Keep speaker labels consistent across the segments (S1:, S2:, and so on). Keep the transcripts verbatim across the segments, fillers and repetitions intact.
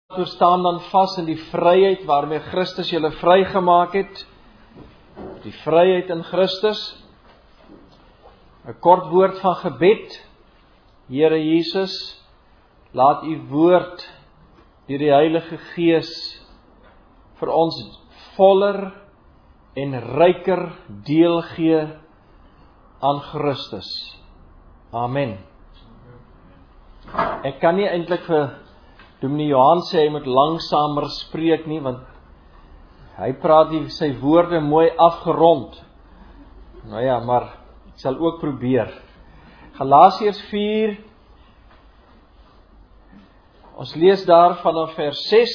S1: We staan dan vas in die vryheid waarmee Christus julle vrygemaak het. Die vryheid in Christus. 'n Kort woord van gebed. Here Jesus, laat u woord deur die Heilige Gees vir ons voller en ryker deel gee aan Christus. Amen. Ek kan nie eintlik vir Dominee Johan sê hy moet langsamer spreek nie, want hy praat die, sy woorde mooi afgerond. Nou ja, maar ek sal ook probeer. Galasiërs vier, ons lees daar vanaf vers ses.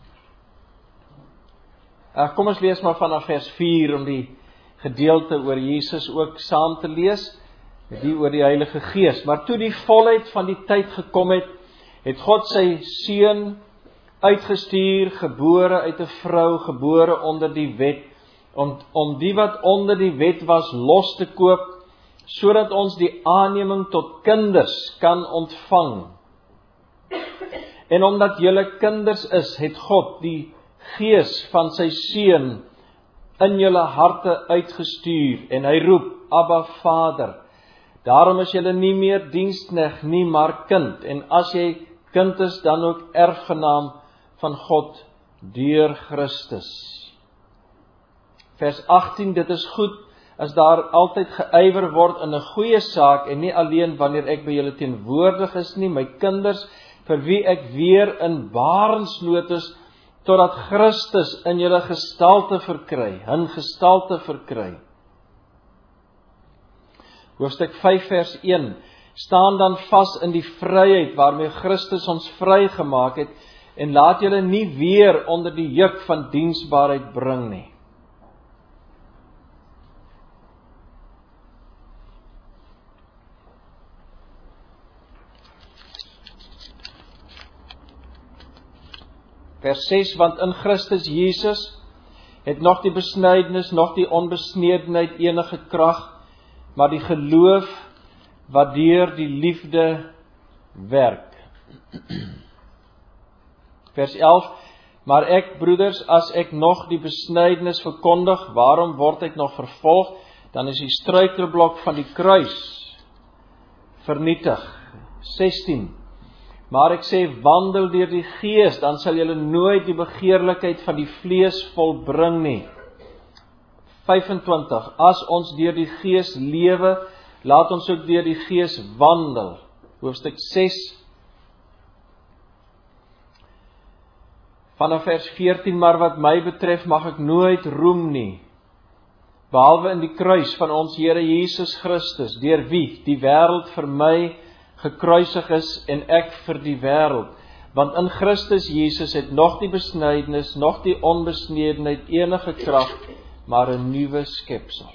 S1: Uh, kom ons lees maar vanaf vers vier, om die gedeelte oor Jesus ook saam te lees, die oor die Heilige Gees. Maar toe die volheid van die tyd gekom het, het God sy seun uitgestuur, gebore uit 'n vrou, gebore onder die wet, om, om die wat onder die wet was los te koop, sodat ons die aanneming tot kinders kan ontvang. En omdat julle kinders is, het God die Gees van sy seun in julle harte uitgestuur, en hy roep, Abba Vader. Daarom is julle nie meer diensknegt nie, maar kind, en as jy kind is, dan ook erfgenaam van God deur Christus. Vers agttien, dit is goed as daar altyd geywer word in 'n goeie saak, en nie alleen wanneer ek by julle teenwoordig is nie, my kinders, vir wie ek weer in barensnood is, totdat Christus in julle gestalte verkry, hun gestalte verkry. Hoofstuk vyf vers een, staan dan vas in die vryheid waarmee Christus ons vrygemaak het, en laat julle nie weer onder die juk van diensbaarheid bring nie. Vers ses, want in Christus Jesus het nog die besnydenis, nog die onbesnedenheid enige krag, maar die geloof wat deur die liefde werk. Vers elf, maar ek, broeders, as ek nog die besnydenis verkondig, waarom word ek nog vervolg? Dan is die struikelblok van die kruis vernietig. sestien, maar ek sê, wandel deur die Gees, dan sal julle nooit die begeerlikheid van die vlees volbring nie. vyfentwintig, as ons deur die Gees lewe, laat ons ook deur die Gees wandel. Hoofstuk ses, vanaf vers veertien, maar wat my betref mag ek nooit roem nie, behalwe in die kruis van ons Here Jesus Christus, deur wie die wêreld vir my gekruisig is en ek vir die wêreld. Want in Christus Jesus het nog die besnydenis, nog die onbesnedenheid enige krag, maar 'n nuwe skepsel.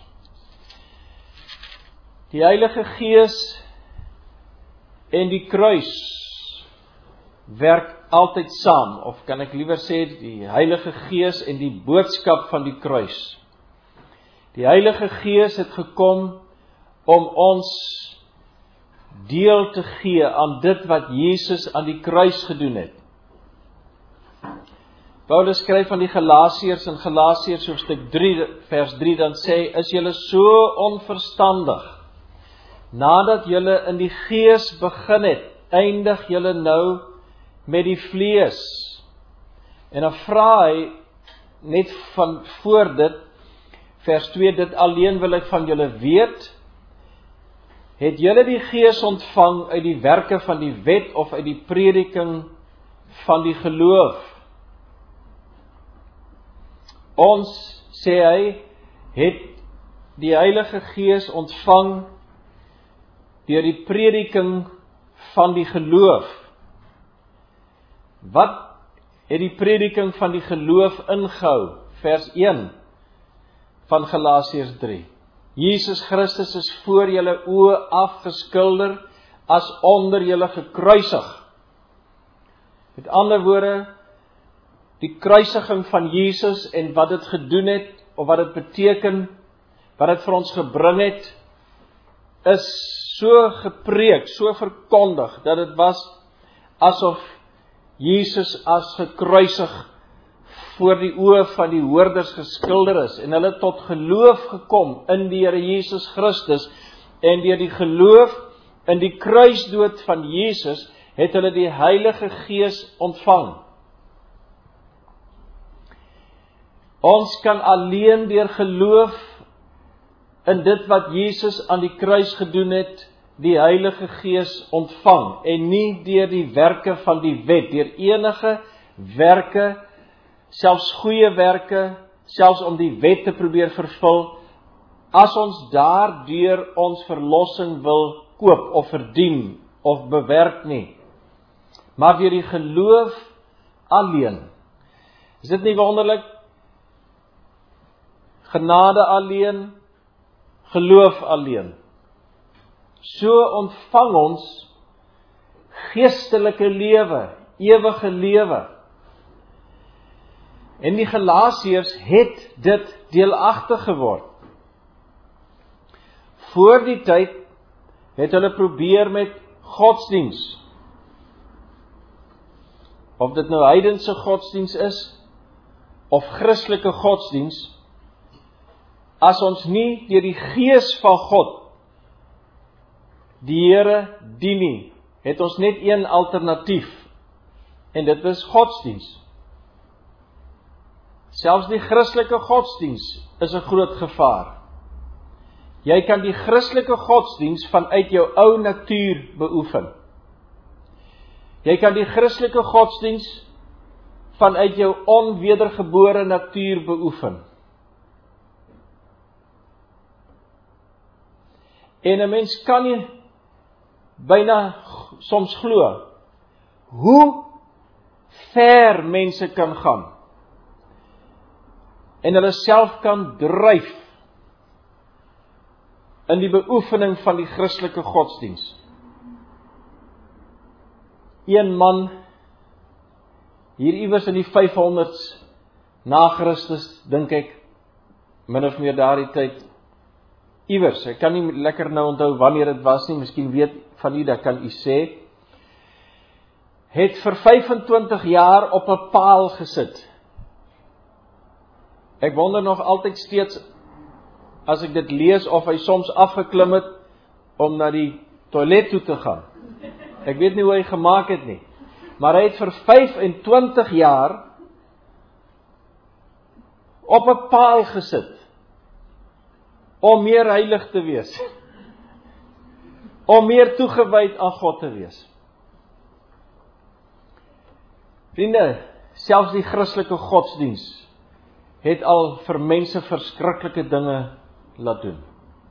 S1: Die Heilige Gees en die kruis werk altyd saam, of kan ek liewer sê, die Heilige Gees en die boodskap van die kruis. Die Heilige Gees het gekom om ons deel te gee aan dit wat Jesus aan die kruis gedoen het. Paulus skryf aan die Galasiërs in Galasiërs hoofstuk drie vers drie, dan sê, is julle so onverstandig, nadat julle in die Gees begin het, eindig julle nou met die vlees. En dan vra hy net van voor dit, vers twee, dit alleen wil ek van julle weet, het julle die Gees ontvang uit die werke van die wet of uit die prediking van die geloof? Ons, sê hy, het die Heilige Gees ontvang deur die prediking van die geloof. Wat het die prediking van die geloof ingehou? Vers een van Galasiërs drie. Jesus Christus is voor julle oë afgeskilder as onder julle gekruisig. Met ander woorde, die kruisiging van Jesus en wat dit gedoen het, of wat dit beteken, wat dit vir ons gebring het, is so gepreek, so verkondig, dat dit was asof Jesus as gekruisig voor die oë van die hoorders geskilder is, en hulle tot geloof gekom in die Here Jesus Christus, en deur die geloof in die kruisdood van Jesus, het hulle die Heilige Gees ontvang. Ons kan alleen deur geloof in dit wat Jesus aan die kruis gedoen het, die Heilige Gees ontvang, en nie deur die werke van die wet, deur enige werke, selfs goeie werke, selfs om die wet te probeer vervul, as ons daardeur ons verlossing wil koop of verdien of bewerk nie, maar deur die geloof alleen. Is dit nie wonderlik? Genade alleen, geloof alleen. So ontvang ons geestelike lewe, ewige lewe. En die Galasiërs het dit deelagtig geword. Voor die tyd het hulle probeer met godsdiens, of dit nou heidense godsdiens is, of Christelike godsdiens, as ons nie deur die Gees van God die Here dien nie, het ons net een alternatief, en dit is godsdiens. Selfs die Christelike godsdiens is 'n groot gevaar. Jy kan die Christelike godsdiens vanuit jou ou natuur beoefen. Jy kan die Christelike godsdiens vanuit jou onwedergebore natuur beoefen. En 'n mens kan nie byna soms glo hoe ver mense kan gaan en hulle self kan dryf in die beoefening van die Christelike godsdiens. Een man hier iewers in die vyfhonderds na Christus, dink ek, min of meer daardie tyd, iewers, ek kan nie lekker nou onthou wanneer dit was nie, miskien weet van u, dat kan u sê, het vir vyfentwintig jaar op 'n paal gesit. Ek wonder nog altyd steeds, as ek dit lees, of hy soms afgeklim het, om na die toilet toe te gaan. Ek weet nie hoe hy gemaak het nie, maar hy het vir vyfentwintig jaar op 'n paal gesit, om meer heilig te wees, om meer toegewyd aan God te wees. Vriende, selfs die Christelike godsdiens het al vir mense verskriklike dinge laat doen.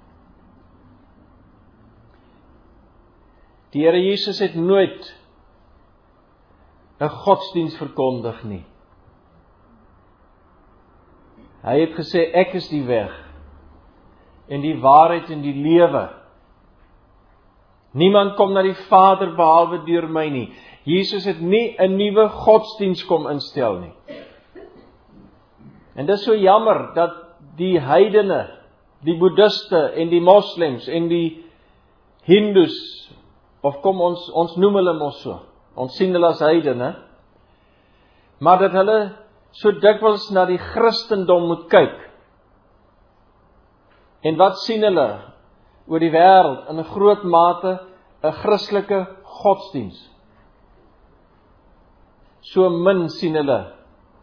S1: Die Here Jesus het nooit 'n godsdiens verkondig nie. Hy het gesê, ek is die weg, en die waarheid en die lewe. Niemand kom na die Vader behalwe deur my nie. Jesus het nie 'n nuwe godsdiens kom instel nie. En dit is so jammer dat die heidene, die boeddhiste en die moslems en die hindoes, of kom ons, ons noem hulle mos so, ons sien hulle as heidene, maar dat hulle so dikwels na die Christendom moet kyk. En wat sien hulle oor die wêreld? In 'n groot mate 'n Christelike godsdiens. So min sien hulle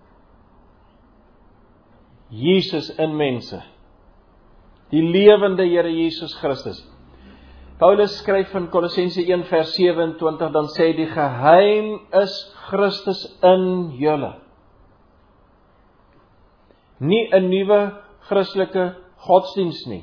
S1: Jesus in mense, die lewende Here Jesus Christus. Paulus skryf in Kolossense een vers sewe-en-twintig, dan sê hy, die geheim is Christus in julle. Nie 'n nuwe Christelike godsdiens nie,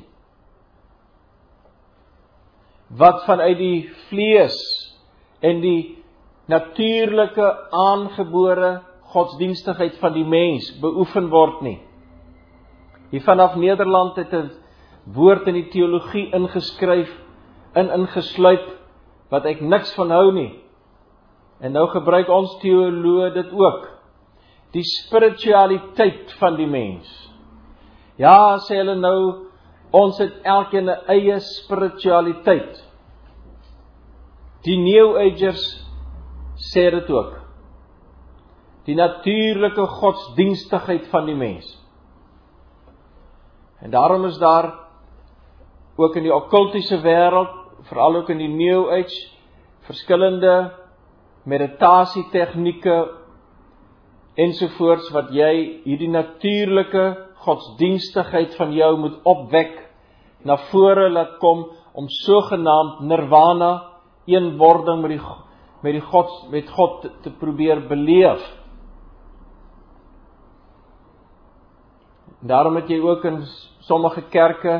S1: wat vanuit die vlees en die natuurlike aangebore godsdienstigheid van die mens beoefen word nie. Hier vanaf Nederland het 'n woord in die teologie ingeskryf, in ingesluip, wat ek niks van hou nie. En nou gebruik ons teoloë dit ook. Die spiritualiteit van die mens. Ja, sê hulle nou, ons het elkeen 'n eie spiritualiteit. Die New Agers sê dit ook. die natuurlike godsdienstigheid van die mens. En daarom is daar ook in die okkultiese wêreld, veral ook in die New Age, verskillende meditasietegnieke ensovoorts wat jy hierdie natuurlike godsdienstigheid van jou moet opwek, na vore laat kom om sogenaamd nirvana, eenwording met die met die God met God te, te probeer beleef. Daarom het jy ook in sommige kerke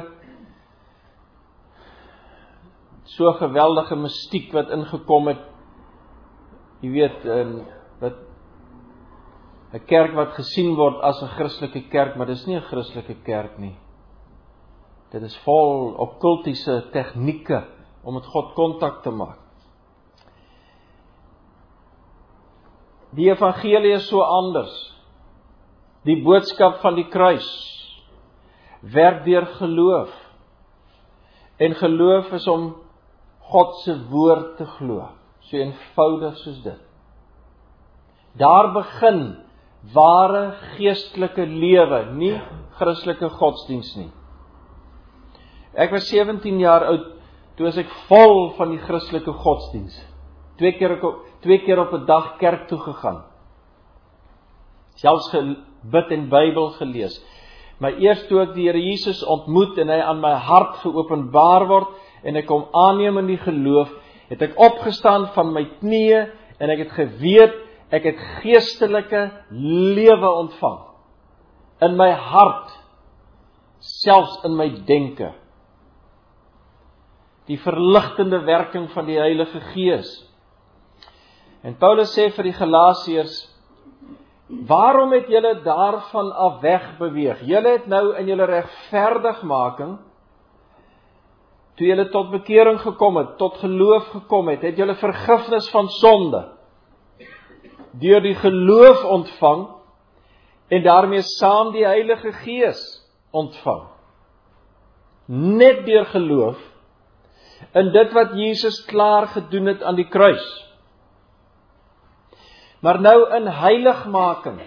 S1: so geweldige mystiek wat ingekom het. Jy weet, in, wat 'n kerk wat gesien word as 'n Christelike kerk, maar dis nie 'n Christelike kerk nie. Dit is vol okkultiese tegnieke om met God kontak te maak. Die evangelie is so anders. Die boodskap van die kruis werk deur geloof. En geloof is om God se woord te glo. So eenvoudig soos dit. Daar begin ware geestelike lewe, nie Christelike godsdiens nie. Ek was sewentien jaar oud, toe was ek vol van die Christelike godsdiens. Twee keer, twee keer op 'n dag kerk toe gegaan. Selfs gebid en Bybel gelees. Maar eers toe ek die Here Jesus ontmoet en hy aan my hart geopenbaar word en ek hom aanneem in die geloof, het ek opgestaan van my knieë en ek het geweet ek het geestelike lewe ontvang. In my hart, selfs in my denke. Die verligtende werking van die Heilige Gees. En Paulus sê vir die Galasiërs, waarom het julle daarvan af weg beweeg? Julle het nou in julle regverdigmaking, toe julle tot bekering gekom het, tot geloof gekom het, het julle vergifnis van sonde, deur die geloof ontvang, en daarmee saam die Heilige Gees ontvang. Net deur geloof, in dit wat Jesus klaar gedoen het aan die kruis. Maar nou in heiligmaking,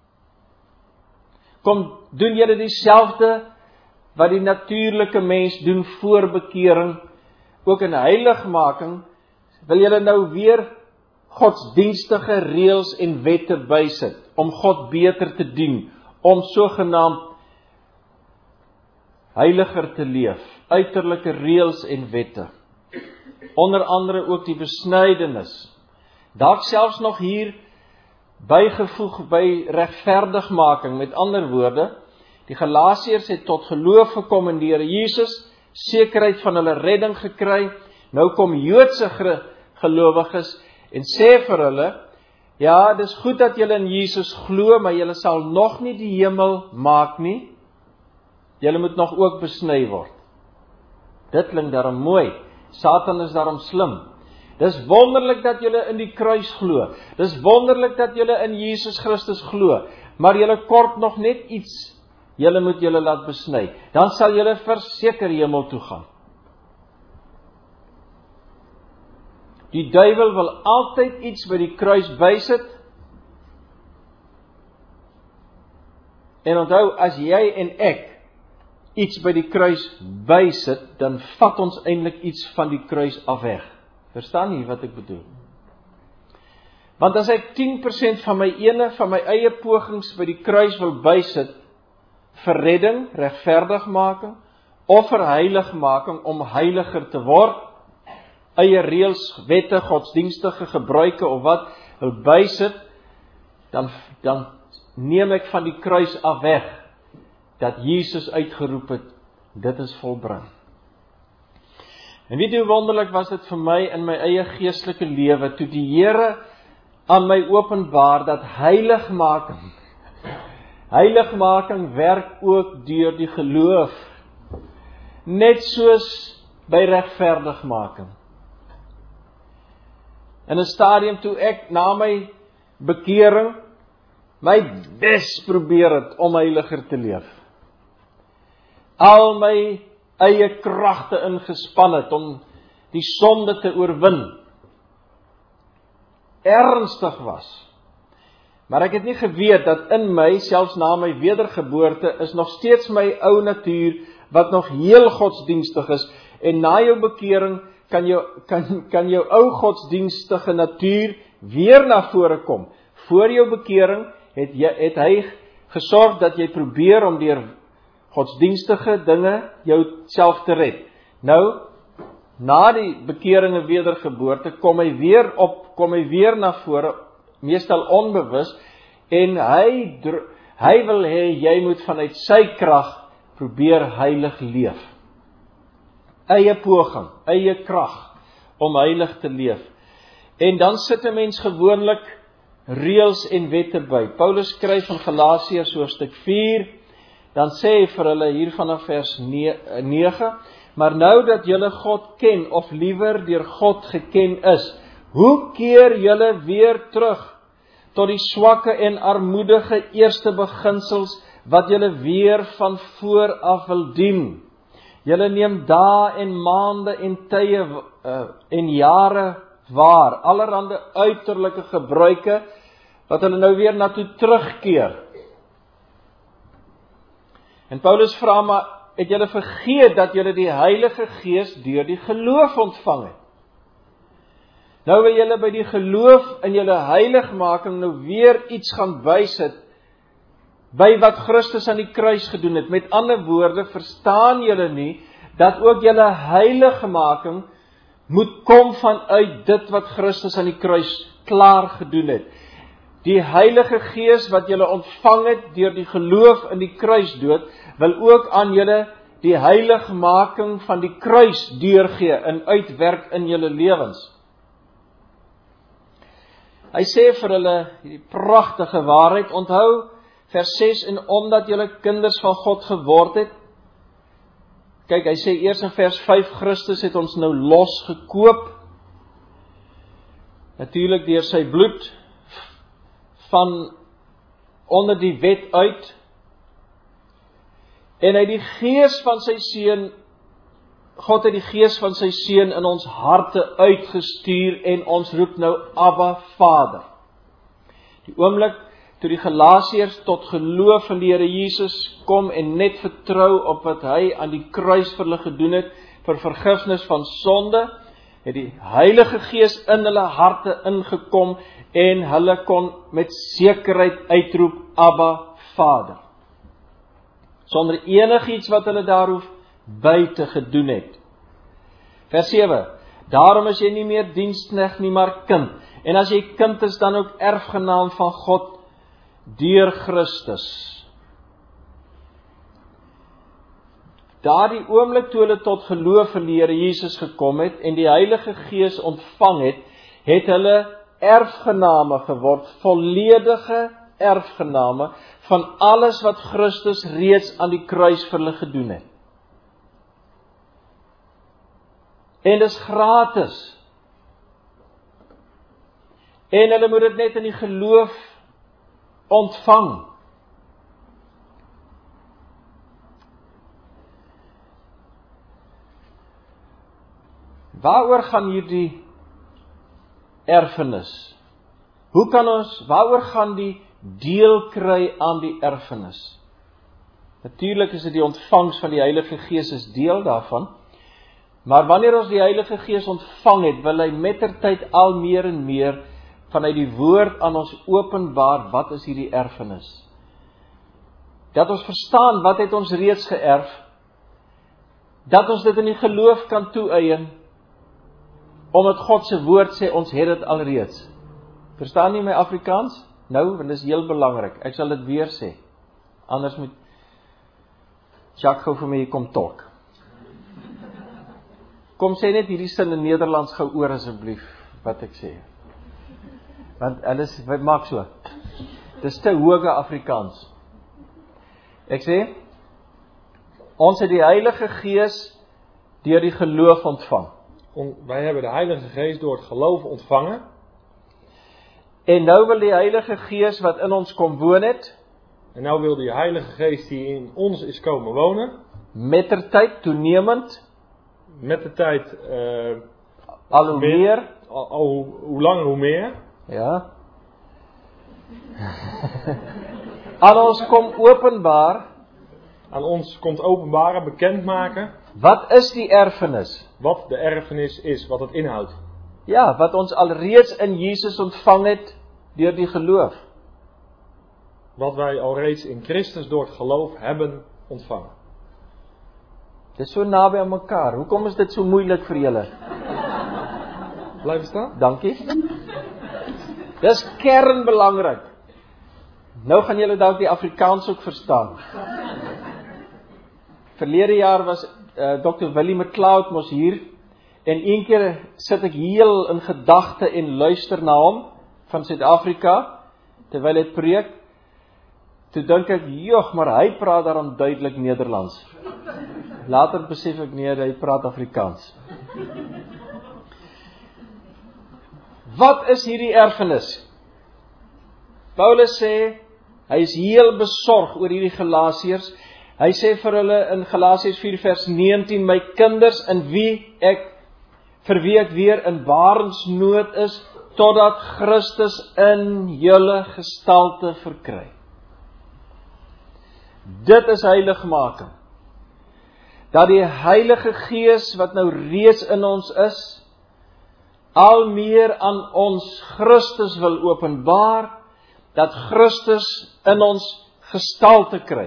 S1: kom doen julle dieselfde wat die natuurlike mens doen voor bekering, ook in heiligmaking, wil julle nou weer godsdienstige reëls en wette bysit, om God beter te dien, om sogenaamd heiliger te leef, uiterlike reëls en wette. Onder andere ook die besnydenis. Dalk selfs nog hier bygevoeg by regverdigmaking, met ander woorde, die Galasiërs het tot geloof gekom in die Here Jesus, sekerheid van hulle redding gekry, nou kom Joodse gelowiges en sê vir hulle, ja, dis goed dat julle in Jesus glo, maar julle sal nog nie die hemel maak nie, julle moet nog ook besny word. Dit klink daarom mooi, Satan is daarom slim. Dis wonderlik dat julle in die kruis glo, dis wonderlik dat julle in Jesus Christus glo, maar julle kort nog net iets, julle moet julle laat besny, dan sal julle verseker hemel toe gaan. Die duiwel wil altyd iets by die kruis bysit, en onthou, as jy en ek iets by die kruis bysit, dan vat ons eintlik iets van die kruis af weg. Verstaan jy wat ek bedoel? Want as ek tien persent van my ene, van my eie pogings by die kruis wil bysit, vir redding, regverdigmaking, of vir heiligmaking, om heiliger te word, eie reëls, wette, godsdienstige gebruike, of wat, wil bysit, dan, dan neem ek van die kruis af weg, dat Jesus uitgeroep het, dit is volbring. En weet hoe wonderlik was dit vir my in my eie geestelike lewe, toe die Here aan my openbaar, dat heiligmaking, heiligmaking werk ook deur die geloof, net soos by regverdigmaking. In 'n stadium toe ek na my bekering, my bes probeer het om heiliger te leef. Al my eie kragte ingespan het om die sonde te oorwin. Ernstig was. Maar ek het nie geweet dat in my, selfs na my wedergeboorte, is nog steeds my ou natuur, wat nog heel godsdienstig is, en na jou bekering, kan jou, kan, kan jou ou godsdienstige natuur weer na vore kom. Voor jou bekering, het, jy, het hy gesorg dat jy probeer om deur godsdienstige dinge jou self te red. Nou, na die bekering en wedergeboorte, kom hy weer op, kom hy weer na vore, meestal onbewus, en hy, hy wil hê, jy moet vanuit sy krag probeer heilig leef. Eie poging, eie krag, om heilig te leef. En dan sit 'n mens gewoonlik reëls en wette by. Paulus skryf in Galasiërs hoofstuk vier, dan sê hy vir hulle hier vanaf vers nege, maar nou dat julle God ken, of liewer deur God geken is, hoe keer julle weer terug tot die swakke en armoedige eerste beginsels wat julle weer van voor af wil dien? Julle neem dae en maande en tye uh, en jare waar, allerhande uiterlike gebruike wat hulle nou weer na toe terugkeer. En Paulus vra, maar het julle vergeet dat julle die Heilige Gees deur die geloof ontvang het? Nou wil julle by die geloof in julle heiligmaking nou weer iets gaan bysit by wat Christus aan die kruis gedoen het. Met ander woorde, verstaan julle nie dat ook julle heiligmaking moet kom vanuit dit wat Christus aan die kruis klaar gedoen het. Die Heilige Gees wat julle ontvang het deur die geloof in die kruisdood, wil ook aan julle die heiligmaking van die kruis deurgee en uitwerk in julle lewens. Hy sê vir hulle die pragtige waarheid, onthou vers ses, en omdat julle kinders van God geword het. Kyk, hy sê eers in vers vyf, Christus het ons nou losgekoop, natuurlik deur sy bloed, van onder die wet uit, en hy die gees van sy seun, God het die gees van sy seun in ons harte uitgestuur, en ons roep nou Abba Vader. Die oomblik toe die Galasiërs tot geloof in die Here Jesus kom en net vertrou op wat hy aan die kruis vir hulle gedoen het, vir vergifnis van sonde, het die Heilige Gees in hulle harte ingekom, en hulle kon met sekerheid uitroep, Abba Vader. Sonder enigiets wat hulle daar hoef by te gedoen het. Vers sewe, daarom is jy nie meer diensknegt nie, maar kind. En as jy kind is, dan ook erfgenaam van God, deur Christus. Daardie oomblik toe hulle tot geloof in die Here Jesus gekom het, en die Heilige Gees ontvang het, het hulle erfgename geword, volledige erfgename, van alles wat Christus reeds aan die kruis vir hulle gedoen het. En dis gratis. En hulle moet dit net in die geloof ontvang. Waaroor gaan hierdie erfenis? Hoe kan ons, waaroor gaan die deel kry aan die erfenis? Natuurlik is dit die ontvangs van die Heilige Gees is deel daarvan, maar wanneer ons die Heilige Gees ontvang het, wil hy mettertyd al meer en meer vanuit die woord aan ons openbaar, wat is hierdie erfenis? Dat ons verstaan, wat het ons reeds geërf, dat ons dit in die geloof kan toeëien, omdat God se woord sê, ons het dit alreeds. Verstaan nie my Afrikaans? Nou, want dit is heel belangrik, ek sal dit weer sê, anders moet Jacques gou vir my hier kom talk. Kom sê net hierdie sin in Nederlands gou oor asseblief, wat ek sê. Want hulle maak so. Dis te hoge Afrikaans. Ek sê, ons het die Heilige Gees deur die geloof ontvang.
S2: On, wij hebben de Heilige Geest door het geloof ontvangen.
S1: En nou wil die Heilige Gees wat in ons kom woon het,
S2: en nou wil die Heilige Geest die in ons is komen wonen,
S1: mettertyd toenemend,
S2: met de tijd uh,
S1: al hoe meer,
S2: al, al hoe, hoe langer hoe meer,
S1: ja, Aan ons kom openbaar,
S2: Aan ons komt openbaren, bekendmaken
S1: wat is die erfenis?
S2: wat de erfenis is, wat het inhoudt.
S1: Ja, wat ons alreeds in Jesus ontvang het deur die geloof.
S2: Wat wij al reeds in Christus door het geloof hebben ontvangen.
S1: Dit is so naby aan mekaar. Hoekom is dit so moeilik vir julle?
S2: Blijven staan?
S1: Dankie. Dis kernbelangrik. Nou gaan julle dalk die Afrikaans ook verstaan. Verlede jaar was uh, dokter Willie McLeod mos hier, en een keer sit ek heel in gedagte en luister na hom van Suid-Afrika, terwyl hy preek. Toe dink ek, joh, maar hy praat daarom duidelik Nederlands. Later besef ek nee, hy praat Afrikaans. Wat is hierdie erfenis? Paulus sê, hy is heel besorg oor hierdie Galasiërs. Hy sê vir hulle in Galasiërs vier vers negentien, my kinders, in wie ek, vir wie ek weer in barensnood is, totdat Christus in julle gestalte verkry. Dit is heiligmaking. Dat die Heilige Gees wat nou reeds in ons is, al meer aan ons Christus wil openbaar, dat Christus in ons gestalte kry.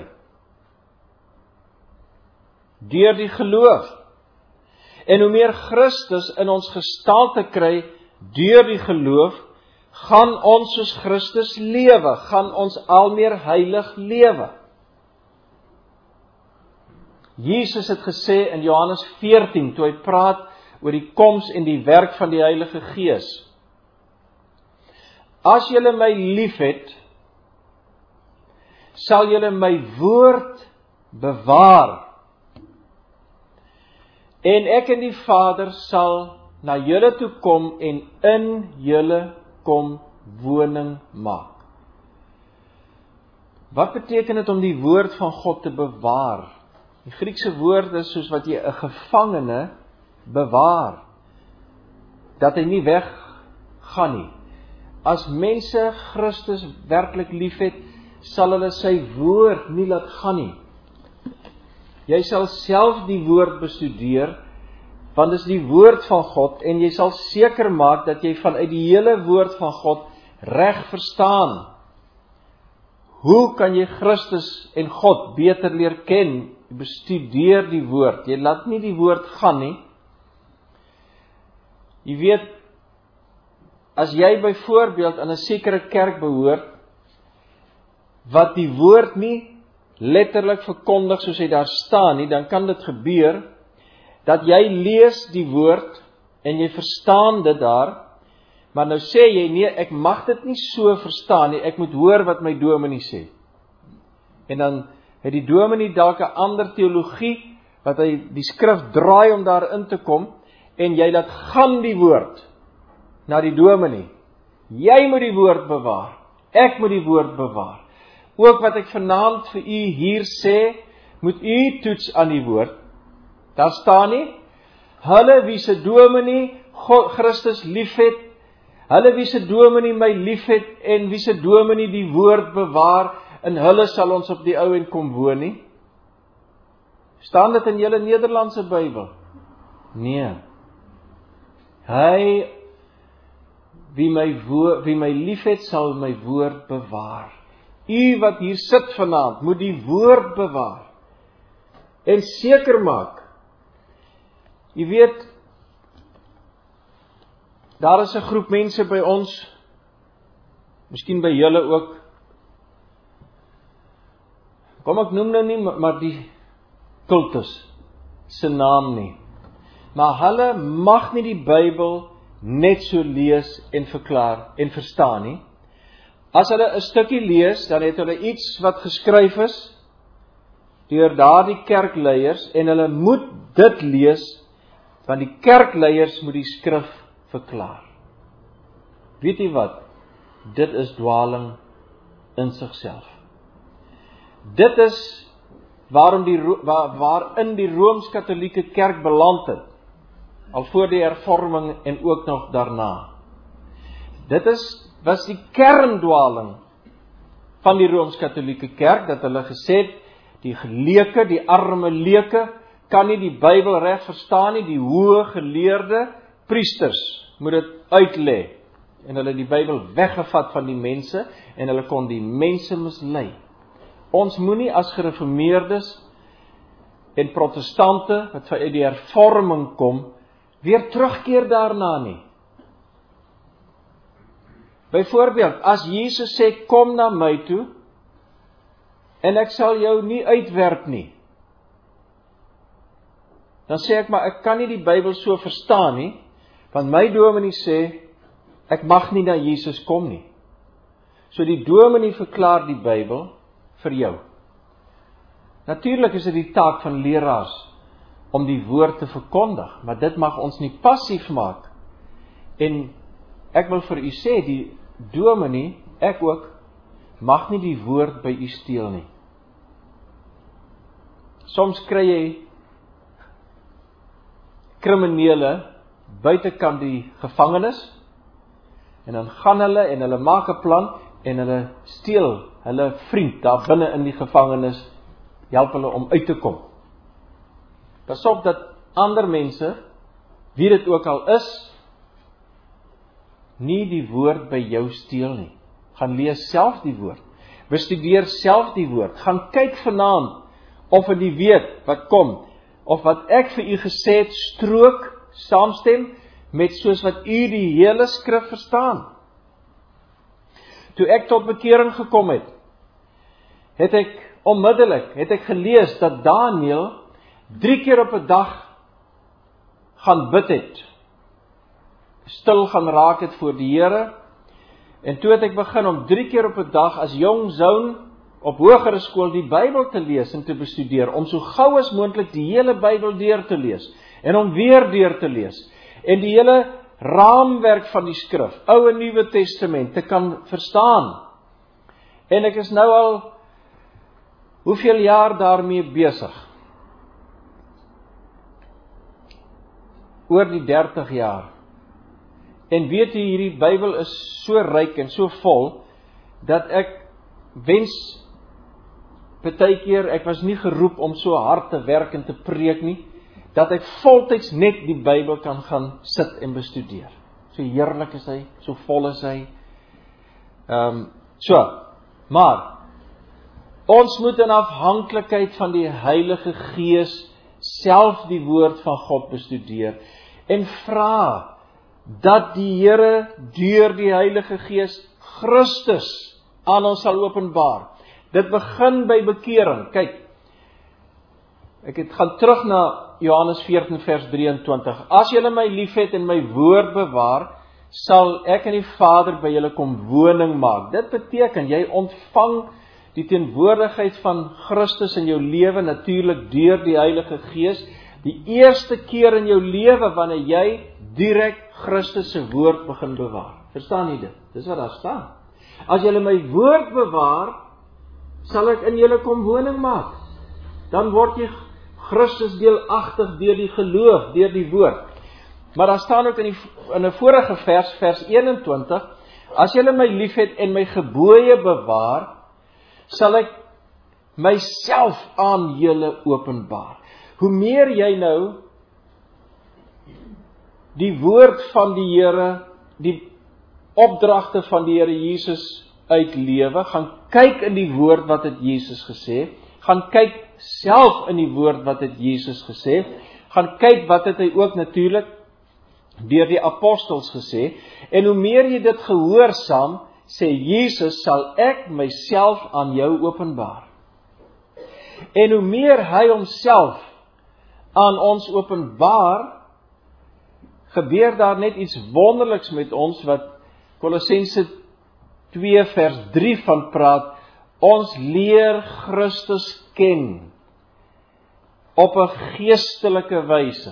S1: Deur die geloof. En hoe meer Christus in ons gestalte kry, deur die geloof, gaan ons soos Christus lewe, gaan ons al meer heilig lewe. Jesus het gesê in Johannes veertien, toe hy praat oor die koms en die werk van die Heilige Gees. As julle my liefhet, sal julle my woord bewaar. En ek en die Vader sal na julle toe kom en in julle kom woning maak. Wat beteken dit om die woord van God te bewaar? Die Griekse woord is soos wat jy 'n gevangene bewaar, dat hy nie weggaan nie. As mense Christus werklik liefhet, sal hulle sy woord nie laat gaan nie. Jy sal self die woord bestudeer, want dit is die woord van God, en jy sal seker maak dat jy vanuit die hele woord van God reg verstaan. Hoe kan jy Christus en God beter leer ken? Bestudeer die woord. Jy laat nie die woord gaan nie. Jy weet, as jy byvoorbeeld aan 'n sekere kerk behoort, wat die woord nie letterlik verkondig soos hy daar staan nie, dan kan dit gebeur, dat jy lees die woord, en jy verstaan dit daar, maar nou sê jy, nee, ek mag dit nie so verstaan nie, ek moet hoor wat my dominee sê. En dan het die dominee dalk 'n ander teologie, wat hy die skrif draai om daarin te kom, en jy laat gaan die woord na die dominee. Jy moet die woord bewaar, ek moet die woord bewaar. Ook wat ek vanaand vir u hier sê, moet u toets aan die woord. Daar staan nie, hulle wie se dominee God Christus liefhet, hulle wie se dominee my liefhet, en wie se dominee die woord bewaar, en hulle sal ons op die ou en kom woon nie. Staan dit in julle Nederlandse Bybel? Nee. Hy wie my woord, wie my liefhet, sal my woord bewaar. U wat hier sit vanaand, moet die woord bewaar. En seker maak. Jy weet, daar is 'n groep mense by ons, miskien by julle ook. Kom ek noem nou nie, maar die kultus se naam nie. Maar hulle mag nie die Bybel net so lees en verklaar en verstaan nie. As hulle 'n stukkie lees, dan het hulle iets wat geskryf is deur daardie kerkleiers, en hulle moet dit lees, want die kerkleiers moet die skrif verklaar. Weet jy wat? Dit is dwaling in sigself. Dit is waarom die, waar, waarin die Rooms-Katolieke Kerk beland het, al voor die hervorming en ook nog daarna. Dit is, was die kerndwaling van die Rooms-Katolieke Kerk, dat hulle gesê het, die leuke, die arme leuke, kan nie die Bybel reg verstaan nie, die hoë geleerde priesters moet dit uitlê. En hulle het die Bybel weggevat van die mense, en hulle kon die mense mislei. Ons moenie as gereformeerdes en protestante, wat uit die hervorming kom, weer terugkeer daarna nie. Byvoorbeeld, as Jesus sê, kom na my toe, en ek sal jou nie uitwerp nie, dan sê ek, maar ek kan nie die Bybel so verstaan nie, want my dominee sê, ek mag nie na Jesus kom nie. So die dominee verklaar die Bybel vir jou. Natuurlik is dit die taak van leraars om die woord te verkondig, maar dit mag ons nie passief maak. En ek wil vir u sê, die dominee, ek ook, mag nie die woord by u steel nie. Soms kry jy kriminele buitekant die gevangenis, en dan gaan hulle en hulle maak 'n plan en hulle steel hulle vriend daar binne in die gevangenis, help hulle om uit te kom. Pas op dat ander mense, wie dit ook al is, nie die woord by jou steel nie. Gaan lees self die woord. Bestudeer self die woord. Gaan kyk vanaand of in die week wat kom, of wat ek vir u gesê het, strook, saamstem, met soos wat u die hele skrif verstaan. Toe ek tot bekering gekom het, het ek onmiddellik, het ek gelees dat Daniël drie keer op 'n dag gaan bid het, stil gaan raak het voor die Here, en toe het ek begin om drie keer op 'n dag as jong zoon op hogere skool die Bybel te lees en te bestudeer, om so gou as moontlik die hele Bybel deur te lees, en om weer deur te lees, en die hele raamwerk van die skrif, Ou en Nuwe Testament, te kan verstaan. En ek is nou al hoeveel jaar daarmee besig? Oor die dertig jaar. En weet jy, hierdie Bybel is so ryk en so vol, dat ek wens, partykeer, ek was nie geroep om so hard te werk en te preek nie, dat ek voltyds net die Bybel kan gaan sit en bestudeer. So heerlik is hy, so vol is hy. Um, so, maar, ons moet in afhanklikheid van die Heilige Gees self die woord van God bestudeer, en vra, dat die Here deur die Heilige Gees Christus aan ons sal openbaar. Dit begin by bekering. Kyk, ek het gaan terug na Johannes veertien vers drieëntwintig. As julle my liefhet en my woord bewaar, sal ek en die Vader by julle kom woning maak. Dit beteken, jy ontvang die teenwoordigheid van Christus in jou lewe, natuurlik deur die Heilige Gees, die eerste keer in jou lewe, wanneer jy direk Christus se woord begin bewaar. Verstaan jy dit? Dis wat daar staan. As julle my woord bewaar, sal ek in julle kom woning maak. Dan word jy Christus deelagtig deur die geloof, deur die woord. Maar daar staan ook in die in 'n vorige vers, vers eenentwintig, as julle my liefhet en my gebooie bewaar, sal ek myself aan julle openbaar. Hoe meer jy nou die woord van die Here, die opdragte van die Here Jesus uitlewe, gaan kyk in die woord wat het Jesus gesê, gaan kyk self in die woord wat het Jesus gesê, gaan kyk wat het hy ook natuurlik deur die apostels gesê, en hoe meer jy dit gehoorsaam, sê Jesus, sal ek myself aan jou openbaar. En hoe meer hy homself aan ons openbaar, gebeur daar net iets wonderliks met ons, wat Kolossense twee vers drie van praat, ons leer Christus ken, op 'n geestelike wyse,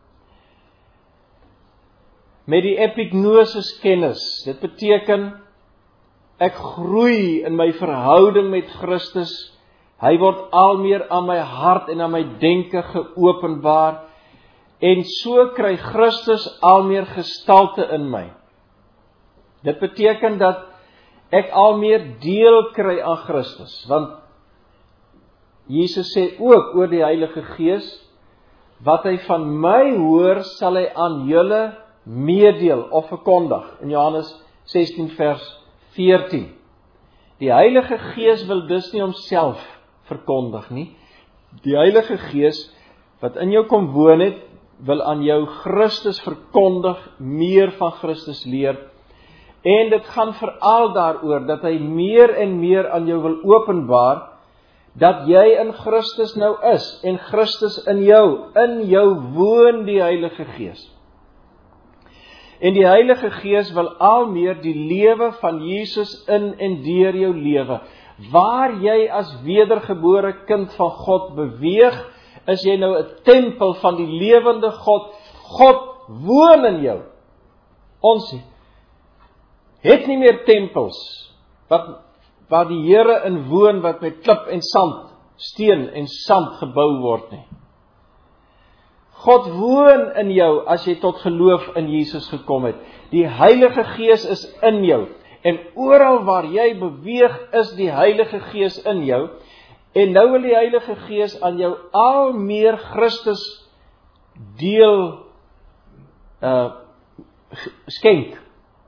S1: met die epignosis kennis. Dit beteken, ek groei in my verhouding met Christus, hy word al meer aan my hart en aan my denke geopenbaar, en so kry Christus al meer gestalte in my. Dit beteken dat ek al meer deel kry aan Christus, want Jesus sê ook oor die Heilige Gees, wat hy van my hoor, sal hy aan julle meedeel of verkondig, in Johannes sestien vers veertien. Die Heilige Gees wil dus nie homself verkondig nie. Die Heilige Gees, wat in jou kom woon het, wil aan jou Christus verkondig, meer van Christus leer, en dit gaan veral daaroor, dat hy meer en meer aan jou wil openbaar, dat jy in Christus nou is, en Christus in jou, in jou woon die Heilige Gees. En die Heilige Gees wil al meer die lewe van Jesus in en deur jou lewe. Waar jy as wedergebore kind van God beweeg, is jy nou 'n tempel van die lewende God. God woon in jou. Ons het nie meer tempels, wat, waar die Here in woon, wat met klip en sand, steen en sand gebou word nie. God woon in jou as jy tot geloof in Jesus gekom het. Die Heilige Gees is in jou. En oral waar jy beweeg, is die Heilige Gees in jou. En nou wil die Heilige Gees aan jou al meer Christus deel uh, skenk.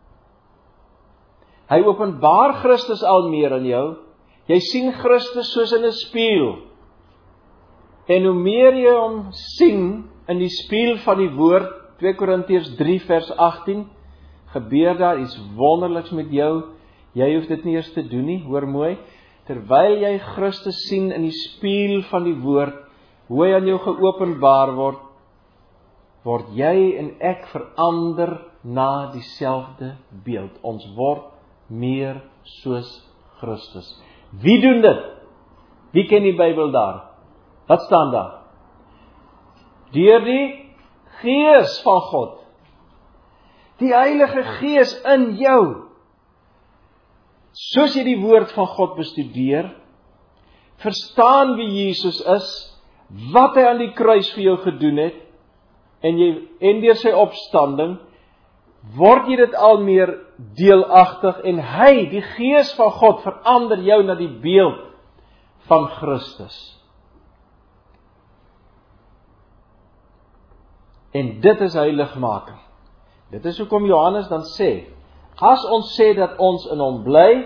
S1: Hy openbaar Christus al meer in jou. Jy sien Christus soos in 'n spieël. En hoe meer jy hom sien in die spieël van die woord, twee Korintiërs drie vers agtien, gebeur daar iets wonderliks met jou. Jy hoef dit nie eers te doen nie, hoor mooi. Terwyl jy Christus sien in die spieël van die woord, hoe hy aan jou geopenbaar word, word jy en ek verander na dieselfde beeld. Ons word meer soos Christus. Wie doen dit? Wie ken die Bybel daar? Wat staan daar? Deur die Gees van God. Die Heilige Gees in jou. Soos jy die woord van God bestudeer, verstaan wie Jesus is, wat hy aan die kruis vir jou gedoen het, en jy en deur sy opstanding, word jy dit al meer deelagtig, en hy, die Gees van God, verander jou na die beeld van Christus. En dit is heiligmaking. Dit is hoekom Johannes dan sê, as ons sê dat ons in hom bly,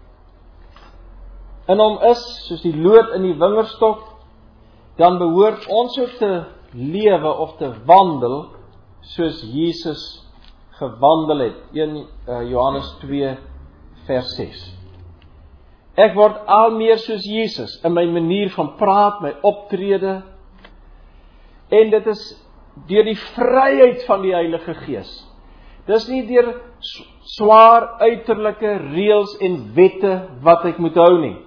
S1: in hom is, soos die lood in die wingerdstok, dan behoort ons ook te lewe of te wandel, soos Jesus gewandel het. een Johannes twee vers ses. Ek word al meer soos Jesus, in my manier van praat, my optrede, en dit is deur die vryheid van die Heilige Gees. Dis nie deur swaar uiterlike reëls en wette wat ek moet hou nie.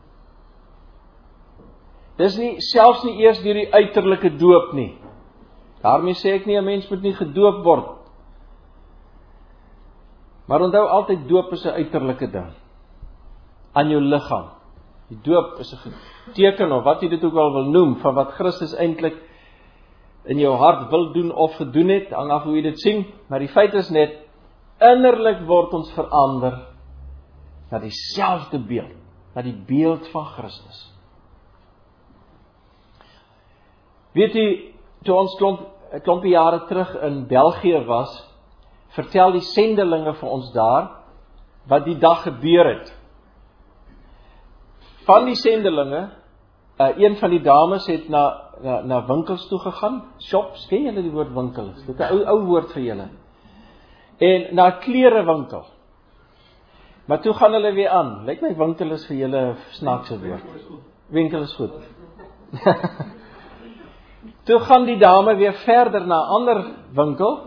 S1: Dis nie, selfs nie eers deur die uiterlike doop nie. Daarmee sê ek nie, 'n mens moet nie gedoop word. Maar onthou altyd, doop is 'n uiterlike ding. Aan jou liggaam. Die doop is 'n teken, of wat jy dit ook al wil noem, van wat Christus eintlik in jou hart wil doen of gedoen het, hang af hoe jy dit sien, maar die feit is net, innerlik word ons verander na dieselfde beeld, na die beeld van Christus. Weet jy, toe ons klomp, klompie jare terug in België was, vertel die sendelinge vir ons daar, wat die dag gebeur het. Van die sendelinge, uh, een van die dames het na Na, na winkels toe gegaan, shops, ken julle die woord winkel? Dit is 'n ou, ou woord vir julle. En na 'n klerewinkel. Maar toe gaan hulle weer aan. Lyk my winkel is vir julle 'n snaakse woord. Winkel is goed. Toe gaan die dame weer verder na 'n ander winkel.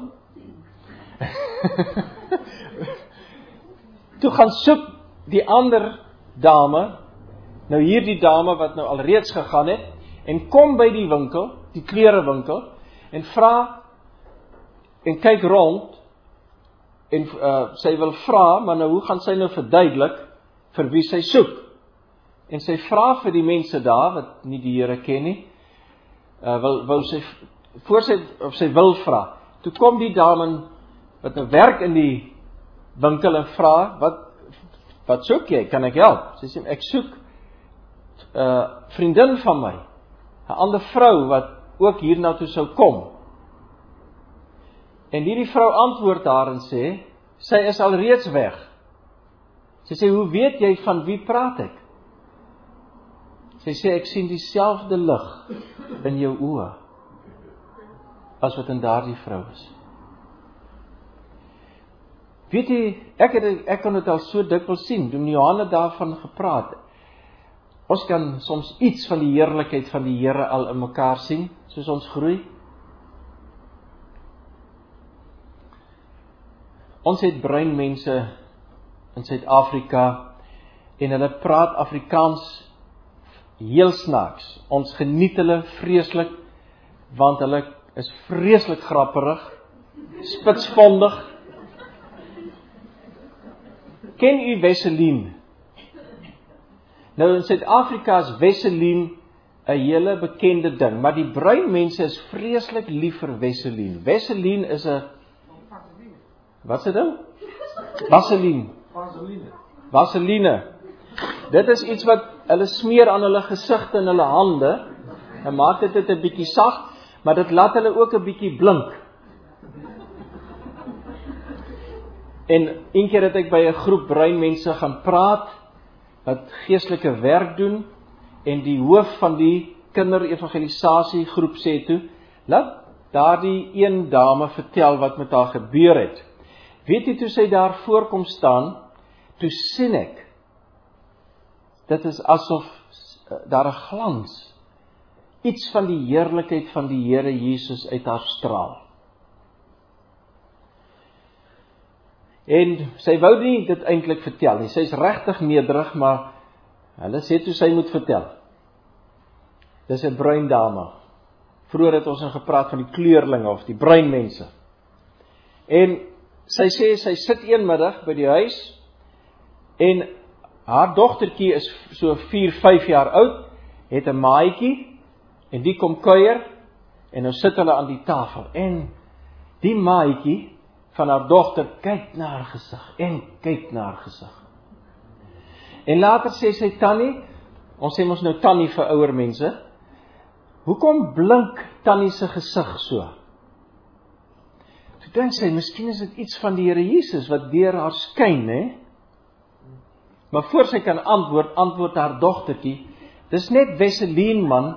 S1: Toe gaan soek die ander dame, nou hier die dame wat nou al reeds gegaan het, en kom by die winkel, die klerewinkel, en vra, en kyk rond, en uh, sy wil vra, maar nou hoe gaan sy nou verduidelik, vir wie sy soek? En sy vra vir die mense daar, wat nie die Here ken nie, uh, wil, wil sy, voor sy, of sy wil vra, toe kom die dame, wat nou werk in die winkel, en vra, wat, wat soek jy? Kan ek help? Sy sê, ek soek 'n uh, vriendin van my, 'n ander vrou wat ook hier na toe sou kom. En hierdie vrou antwoord haar en sê, sy is al reeds weg. Sy sê, hoe weet jy van wie praat ek? Sy sê, ek sien dieselfde lig in jou oë, as wat in daardie vrou is. Weet jy, ek, het, ek kan dit al so dikwels sien, toen Johanne daarvan gepraat. Ons kan soms iets van die heerlikheid van die Here al in mekaar sien, soos ons groei. Ons het breinmense in Suid-Afrika, en hulle praat Afrikaans heel snaaks. Ons geniet hulle vreeslik, want hulle is vreeslik grapperig, spitsvondig. Ken u Wesselien? Nou in Suid-Afrika is Wesselien 'n hele bekende ding, maar die breinmense is vreeslik lief vir Wesselien. Wesselien is 'n Wat is dit ding? Vaseline.
S2: Vaseline.
S1: Vaseline. Dit is iets wat hulle smeer aan hulle gesigte en hulle hande, en maak dit dit 'n bietjie sag, maar dit laat hulle ook 'n bietjie blink. En een keer het ek by 'n groep breinmense gaan praat, wat geestelike werk doen, en die hoof van die kinderevangelisasie groep sê toe, laat daardie een dame vertel wat met haar gebeur het. Weet jy, toe sy daar voorkom staan, toe sien ek, dit is asof daar 'n glans, iets van die heerlikheid van die Here Jesus uit haar straal. En sy wou nie dit eintlik vertel nie, sy is regtig nederig, maar hulle sê toe sy moet vertel. Dis 'n bruin dame. Vroeger het ons in gepraat van die kleurlinge of die breinmense. En sy sê, sy sit een middag by die huis, en haar dogtertjie is so vier, vyf jaar oud, het 'n maatjie, en die kom kuier, en nou sit hulle aan die tafel, en die maatjie van haar dogter kyk na haar gesig, en kyk na haar gesig. En later sê sy, Tannie, ons sê ons nou Tannie vir ouer mense, hoekom blink Tannie se gesig so? Toe dink sy, miskien is dit iets van die Here Jesus, wat deur haar skyn, hè? Maar voor sy kan antwoord, antwoord haar dogtertjie, dis net Wesselien, man.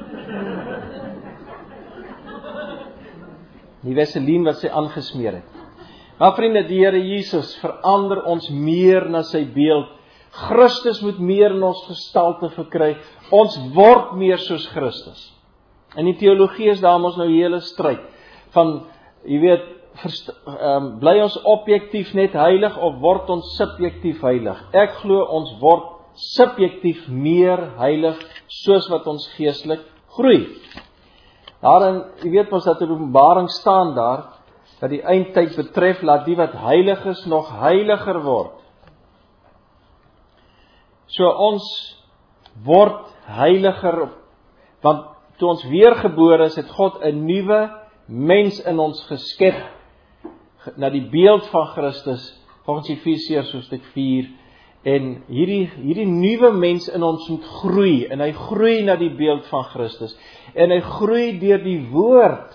S1: Die Wesselien wat sy aangesmeer het. Maar vriende, die Here Jesus verander ons meer na sy beeld. Christus moet meer in ons gestalte verkry. Ons word meer soos Christus. In die teologie is daar ons nou hele stryd van, jy weet, verst, um, bly ons objektief net heilig of word ons subjektief heilig? Ek glo ons word subjektief meer heilig soos wat ons geestelik groei. Daarin, jy weet ons dat in Openbaring staan daar, dat die eindtyd betref, laat die wat heilig is nog heiliger word. So ons word heiliger, want toe ons weergebore is, het God 'n nuwe mens in ons geskep, na die beeld van Christus, volgens Efesiërs hoofstuk vier, en hierdie, hierdie nuwe mens in ons moet groei, en hy groei na die beeld van Christus, en hy groei deur die woord,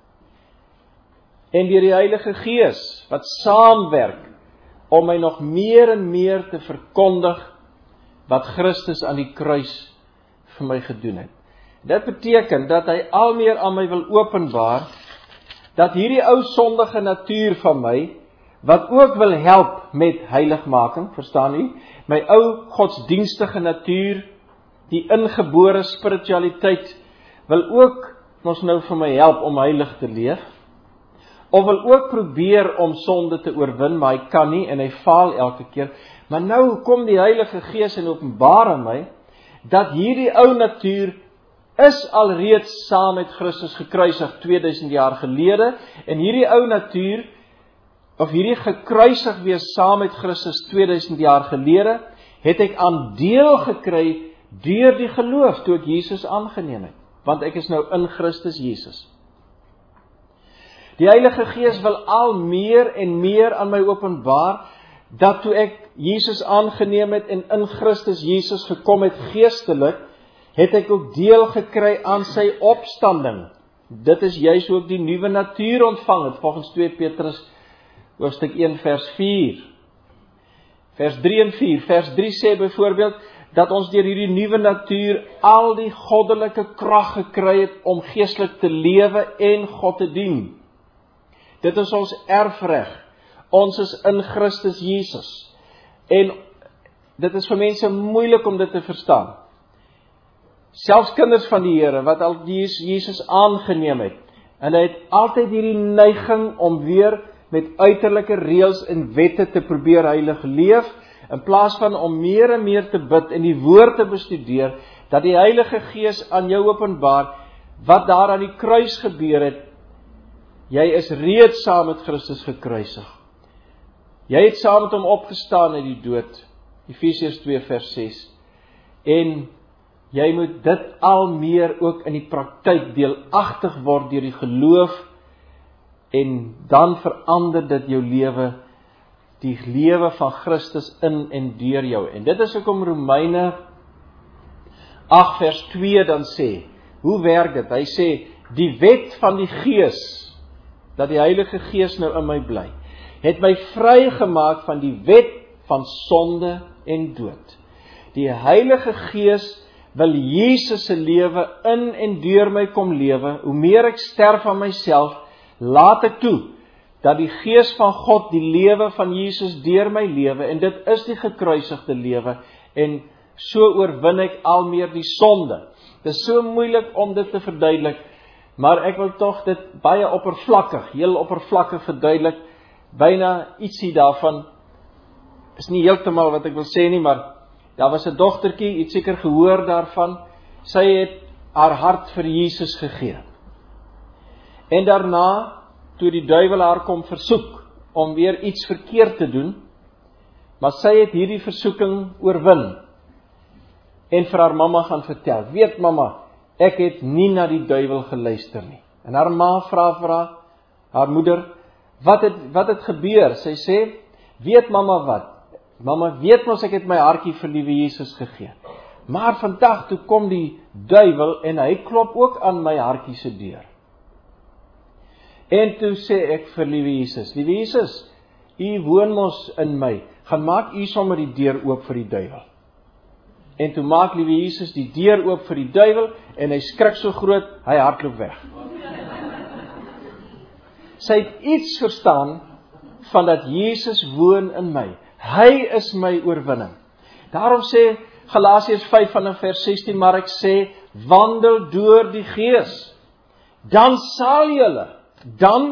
S1: en deur die Heilige Gees, wat saamwerk, om my nog meer en meer te verkondig, wat Christus aan die kruis vir my gedoen het. Dit beteken, dat hy al meer aan my wil openbaar, dat hierdie ou sondige natuur van my, wat ook wil help met heiligmaking, verstaan u? My ou godsdienstige natuur, die ingebore spiritualiteit, wil ook ons nou vir my help om heilig te leef, of wil ook probeer om sonde te oorwin, maar hy kan nie, en hy faal elke keer. Maar nou kom die Heilige Gees en openbaar aan my, dat hierdie ou natuur is alreeds saam met Christus gekruisig tweeduisend jaar gelede, en hierdie ou natuur, of hierdie gekruisig wees saam met Christus tweeduisend jaar gelede, het ek aan deel gekry deur die geloof, toe ek Jesus aangeneem het, want ek is nou in Christus Jesus. Die Heilige Gees wil al meer en meer aan my openbaar, dat toe ek Jesus aangeneem het en in Christus Jesus gekom het geestelik, het ek ook deel gekry aan sy opstanding. Dit is juis ook die nuwe natuur ontvang het, volgens twee Petrus hoofstuk een vers vier. Vers drie en vier, vers drie sê byvoorbeeld, dat ons deur hierdie nuwe natuur al die goddelike krag gekry het om geestelik te lewe en God te dien. Dit is ons erfreg. Ons is in Christus Jesus. En dit is vir mense moeilik om dit te verstaan. Selfs kinders van die Here, wat al Jesus aangeneem het, en hy het altyd hierdie neiging om weer met uiterlike reëls en wette te probeer heilig leef, in plaas van om meer en meer te bid en die woord te bestudeer, dat die Heilige Gees aan jou openbaar, wat daar aan die kruis gebeur het. Jy is reeds saam met Christus gekruisig. Jy het saam met hom opgestaan uit die dood, Efesiërs twee vers ses, en jy moet dit al meer ook in die praktyk deelagtig word deur die geloof, en dan verander dit jou lewe, die lewe van Christus in en deur jou. En dit is ook om Romeine agt vers twee dan sê, hoe werk dit? Hy sê, die wet van die Gees, dat die Heilige Gees nou in my bly, het my vrygemaak van die wet van sonde en dood. Die Heilige Gees wil Jesus se lewe in en deur my kom lewe. Hoe meer ek sterf aan myself, laat ek toe dat die Gees van God die lewe van Jesus deur my lewe, en dit is die gekruisigde lewe, en so oorwin ek al meer die sonde. Dit is so moeilik om dit te verduidelik, maar ek wil tog dit baie oppervlakkig, heel oppervlakkig verduidelik, byna ietsie daarvan, is nie heeltemal wat ek wil sê nie, maar daar was 'n dogtertjie, iets seker gehoor daarvan, sy het haar hart vir Jesus gegee. En daarna, toe die duiwel haar kom versoek, om weer iets verkeerd te doen, maar sy het hierdie versoeking oorwin, en vir haar mamma gaan vertel, weet mamma, ek het nie na die duiwel geluister nie. En haar ma vra vir haar, haar moeder, wat het, wat het gebeur? Sy sê, weet mamma wat? Mamma weet mos ek het my hartjie vir liewe Jesus gegee. Maar vandag toe kom die duiwel en hy klop ook aan my hartjie se deur. En toe sê ek vir liewe Jesus, liewe Jesus, u woon mos in my, gaan maak u sommer die deur oop vir die duiwel. En toe maak liewe Jesus die deur oop vir die duiwel, en hy skrik so groot, hy hardloop weg. Sy het iets verstaan, van dat Jesus woon in my. Hy is my oorwinning. Daarom sê Galasiërs vyf vanaf vers sestien, maar ek sê, wandel deur die Gees. Dan sal julle, dan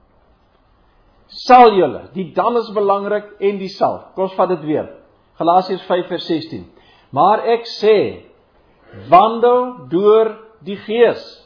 S1: sal julle, die dan is belangrik en die sal. Kom ons vat dit weer. Galasiërs vyf vers sestien. Maar ek sê, wandel deur die Gees.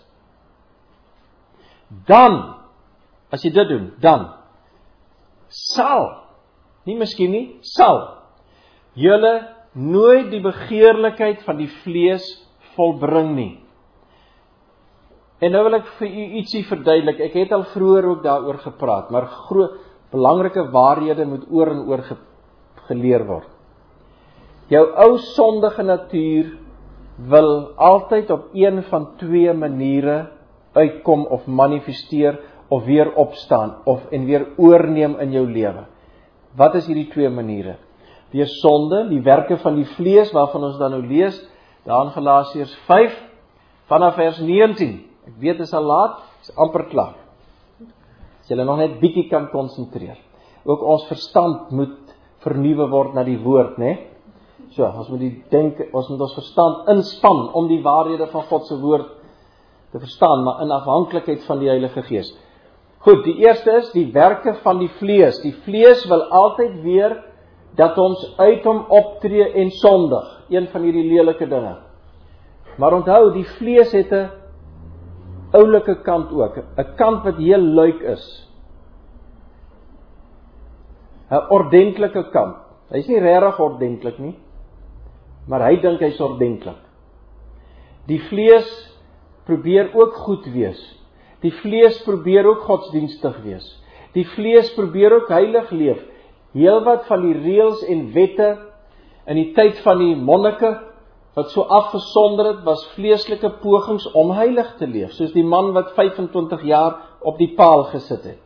S1: Dan, as jy dit doen, dan sal, nie miskien nie, sal julle nooit die begeerlikheid van die vlees volbring nie. En nou wil ek vir u ietsie verduidelik. Ek het al vroeër ook daaroor gepraat, maar groot, belangrike waarhede moet oor en oor ge, geleer word. Jou ou sondige natuur wil altyd op een van twee maniere uitkom of manifesteer of weer opstaan of en weer oorneem in jou lewe. Wat is hierdie twee maniere? Deur sonde, die werke van die vlees, waarvan ons dan nou lees, daar in Galasiërs vyf, vanaf vers negentien. Ek weet is al laat, is amper klaar. As julle nog net bietjie kan konsentreer. Ook ons verstand moet vernuwe word na die woord, né? So, ons moet die denk, ons moet ons verstand inspann om die waarhede van God se woord te verstaan, maar in afhanklikheid van die Heilige Gees. Goed, die eerste is die werke van die vlees. Die vlees wil altyd weer dat ons uit hom optree en sondig. Een van hierdie lelike dinge. Maar onthou, die vlees het 'n oulike kant ook. 'n Kant wat heel luik is. 'n Ordentlike kant. Hy's nie regtig ordentlik nie, maar hy dink hy's ordentlik. Die vlees probeer ook goed wees. Die vlees probeer ook godsdienstig wees. Die vlees probeer ook heilig leef. heelwat van die reëls en wette in die tyd van die monnike wat so afgesonder het, was vleeslike pogings om heilig te leef, soos die man wat vyfentwintig jaar op die paal gesit het.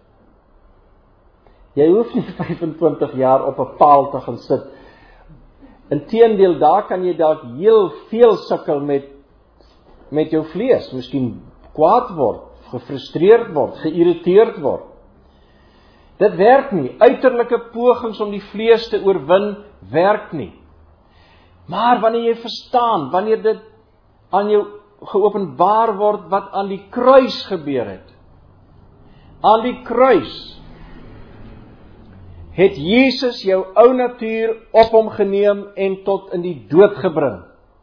S1: Jy hoef nie vyfentwintig jaar op 'n paal te gaan sit. Inteendeel, daar kan jy dalk heel veel sukkel met met jou vlees, miskien kwaad word, gefrustreerd word, geïrriteerd word. Dit werk nie. Uiterlike pogings om die vlees te oorwin, werk nie. Maar wanneer jy verstaan, wanneer dit aan jou geopenbaar word wat aan die kruis gebeur het. Aan die kruis het Jesus jou ou natuur op hom geneem en tot in die dood gebring.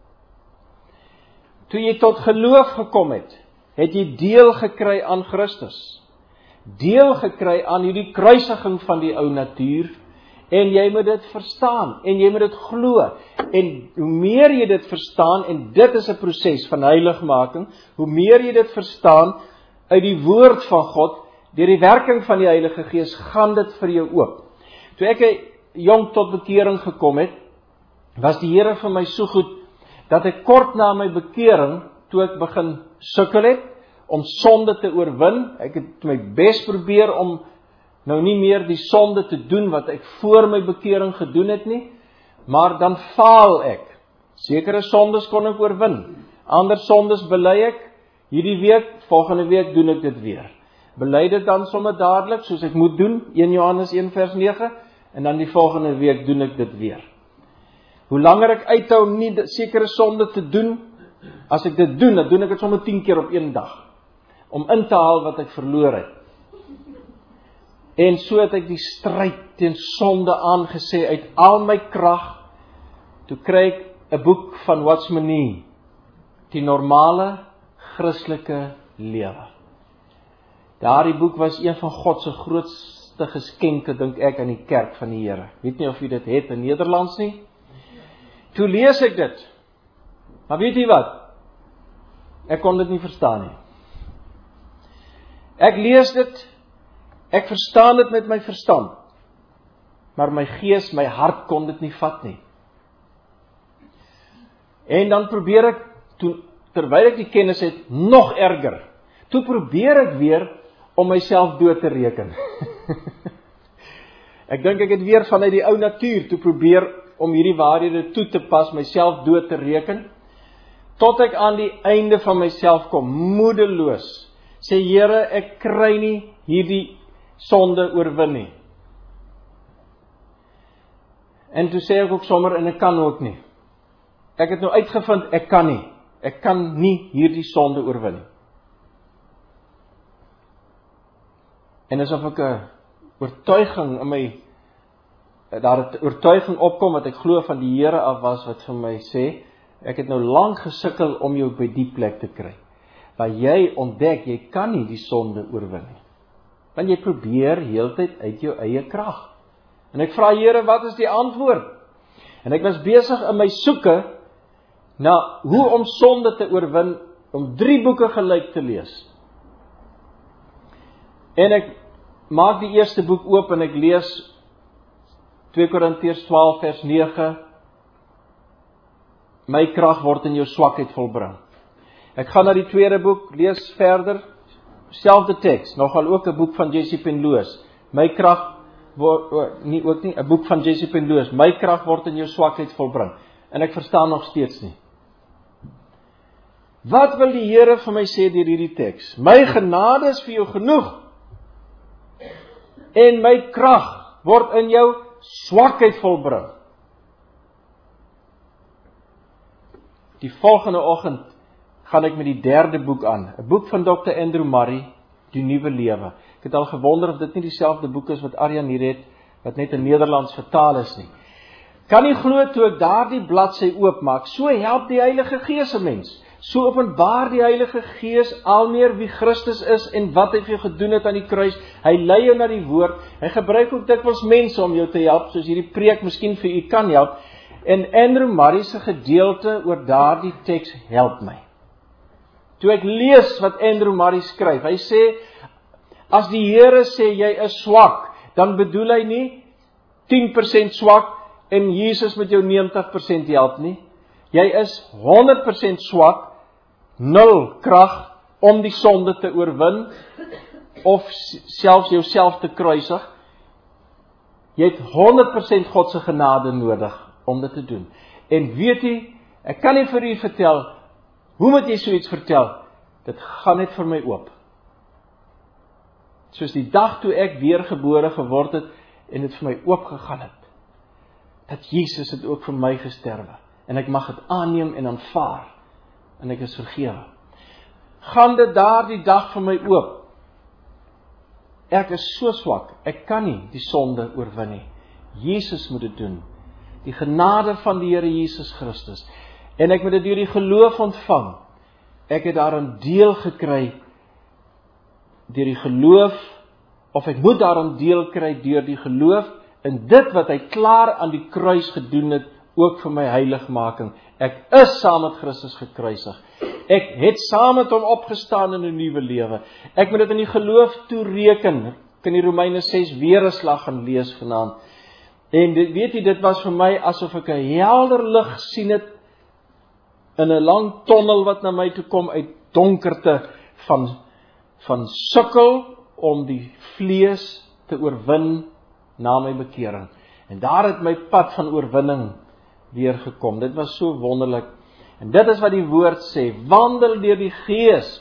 S1: Toe jy tot geloof gekom het, het jy deel gekry aan Christus. Deel gekry aan hierdie kruisiging van die ou natuur, en jy moet dit verstaan, en jy moet dit glo, en hoe meer jy dit verstaan, en dit is 'n proses van heiligmaking, hoe meer jy dit verstaan, uit die woord van God, deur die werking van die Heilige Gees, gaan dit vir jou oop. Toe ek jong tot bekering gekom het, was die Here vir my so goed, dat ek kort na my bekering, toe ek begin sukkel het, om sonde te oorwin, ek het my bes probeer om nou nie meer die sonde te doen wat ek voor my bekering gedoen het nie, maar dan faal ek. Sekere sondes kon ek oorwin, ander sondes bely ek, hierdie week, volgende week doen ek dit weer. Bely dit dan sommer dadelik, soos ek moet doen, een Johannes een vers nege, en dan die volgende week doen ek dit weer. Hoe langer ek uithou om nie sekere sonde te doen, as ek dit doen, dan doen ek dit sommer tien keer op een dag, om in te haal wat ek verloor het. En so het ek die stryd teen sonde aangesê uit al my krag, toe kry ek 'n boek van Watchman Nee, die normale Christelike lewe. Daardie boek was een van God se grootste geskenke, dink ek, aan die kerk van die Here. Weet nie of jy dit het in Nederlands nie. Toe lees ek dit. Maar weet jy wat? Ek kon dit nie verstaan nie. Ek lees dit, ek verstaan dit met my verstand, maar my gees, my hart kon dit nie vat nie. En dan probeer ek, toe, terwyl ek die kennis het, nog erger. Toe probeer ek weer om myself dood te reken. Ek dink ek het weer vanuit die ou natuur toe probeer om hierdie waarhede toe te pas, myself dood te reken, tot ek aan die einde van myself kom, moedeloos, sê Here, ek kry nie hierdie sonde oorwin nie. En toe sê ek ook sommer, en ek kan ook nie. Ek het nou uitgevind, ek kan nie. Ek kan nie hierdie sonde oorwin nie. En asof ek 'n oortuiging in my, daar 'n oortuiging opkom, wat ek glo van die Here af was, wat vir my sê, ek het nou lank gesukkel om jou by die plek te kry, waar jy ontdek, jy kan nie die sonde oorwin nie. Want jy probeer heeltyd uit jou eie krag. En ek vra Here, wat is die antwoord? En ek was besig in my soeke, na hoe om sonde te oorwin, om drie boeke gelyk te lees. En ek maak die eerste boek oop en ek lees twee Korintiërs twaalf vers nege, my krag word in jou swakheid volbring. Ek gaan na die tweede boek, lees verder, selfde teks, nogal ook 'n boek van J C Penloos, my krag word, oh, nie ook nie, 'n boek van J C Penloos, my krag word in jou swakheid volbring, en ek verstaan nog steeds nie. Wat wil die Here vir my sê deur hierdie teks? My genade is vir jou genoeg, en my krag word in jou swakheid volbring. Die volgende oggend gaan ek met die derde boek aan, 'n boek van dokter Andrew Murray, Die Nuwe Lewe. Ek het al gewonder of dit nie dieselfde boek is wat Arjan hier het, wat net in Nederlands vertaal is nie. Kan nie glo toe ek daardie bladsy oopmaak, so help die Heilige Gees 'n mens. So openbaar die Heilige Gees al meer wie Christus is en wat hy vir jou gedoen het aan die kruis. Hy lei jou na die woord. Hy gebruik ook dikwels mense om jou te help, soos hierdie preek miskien vir u kan help. En Andrew Murray se gedeelte oor daardie teks help my. Toe ek lees wat Andrew Murray skryf, hy sê, as die Here sê jy is swak, dan bedoel hy nie, tien persent swak en Jesus met jou negentig persent help nie. Jy is honderd persent swak, nul krag om die sonde te oorwin, of selfs jouself te kruisig. Jy het honderd persent God se genade nodig om dit te doen. En weet jy, ek kan nie vir u vertel, hoe moet jy so iets vertel? Dit gaan net vir my oop. Soos die dag toe ek weergebore geword het, en dit vir my oopgegaan het, dat Jesus het ook vir my gesterwe, en ek mag dit aanneem en aanvaar, en ek is vergewe. Gaan dit daar die dag vir my oop? Ek is so swak, ek kan nie die sonde oorwin nie. Jesus moet dit doen. Die genade van die Here Jesus Christus. En ek moet dit deur die geloof ontvang. Ek het daarin deel gekry deur die geloof, of ek moet daarin deel kry deur die geloof in dit wat hy klaar aan die kruis gedoen het, ook vir my heiligmaking. Ek is saam met Christus gekruisig. Ek het saam met hom opgestaan in 'n nuwe lewe. Ek moet dit in die geloof toereken. Ek kan die Romeine ses weer 'n slag gaan lees vanaand. En dit, weet jy, dit was vir my asof ek 'n helder lig sien het in 'n lang tonnel wat na my toe kom uit donkerte van van sukkel om die vlees te oorwin na my bekering. En daar het my pad van oorwinning weer gekom. Dit was so wonderlik. En dit is wat die woord sê, wandel deur die Gees.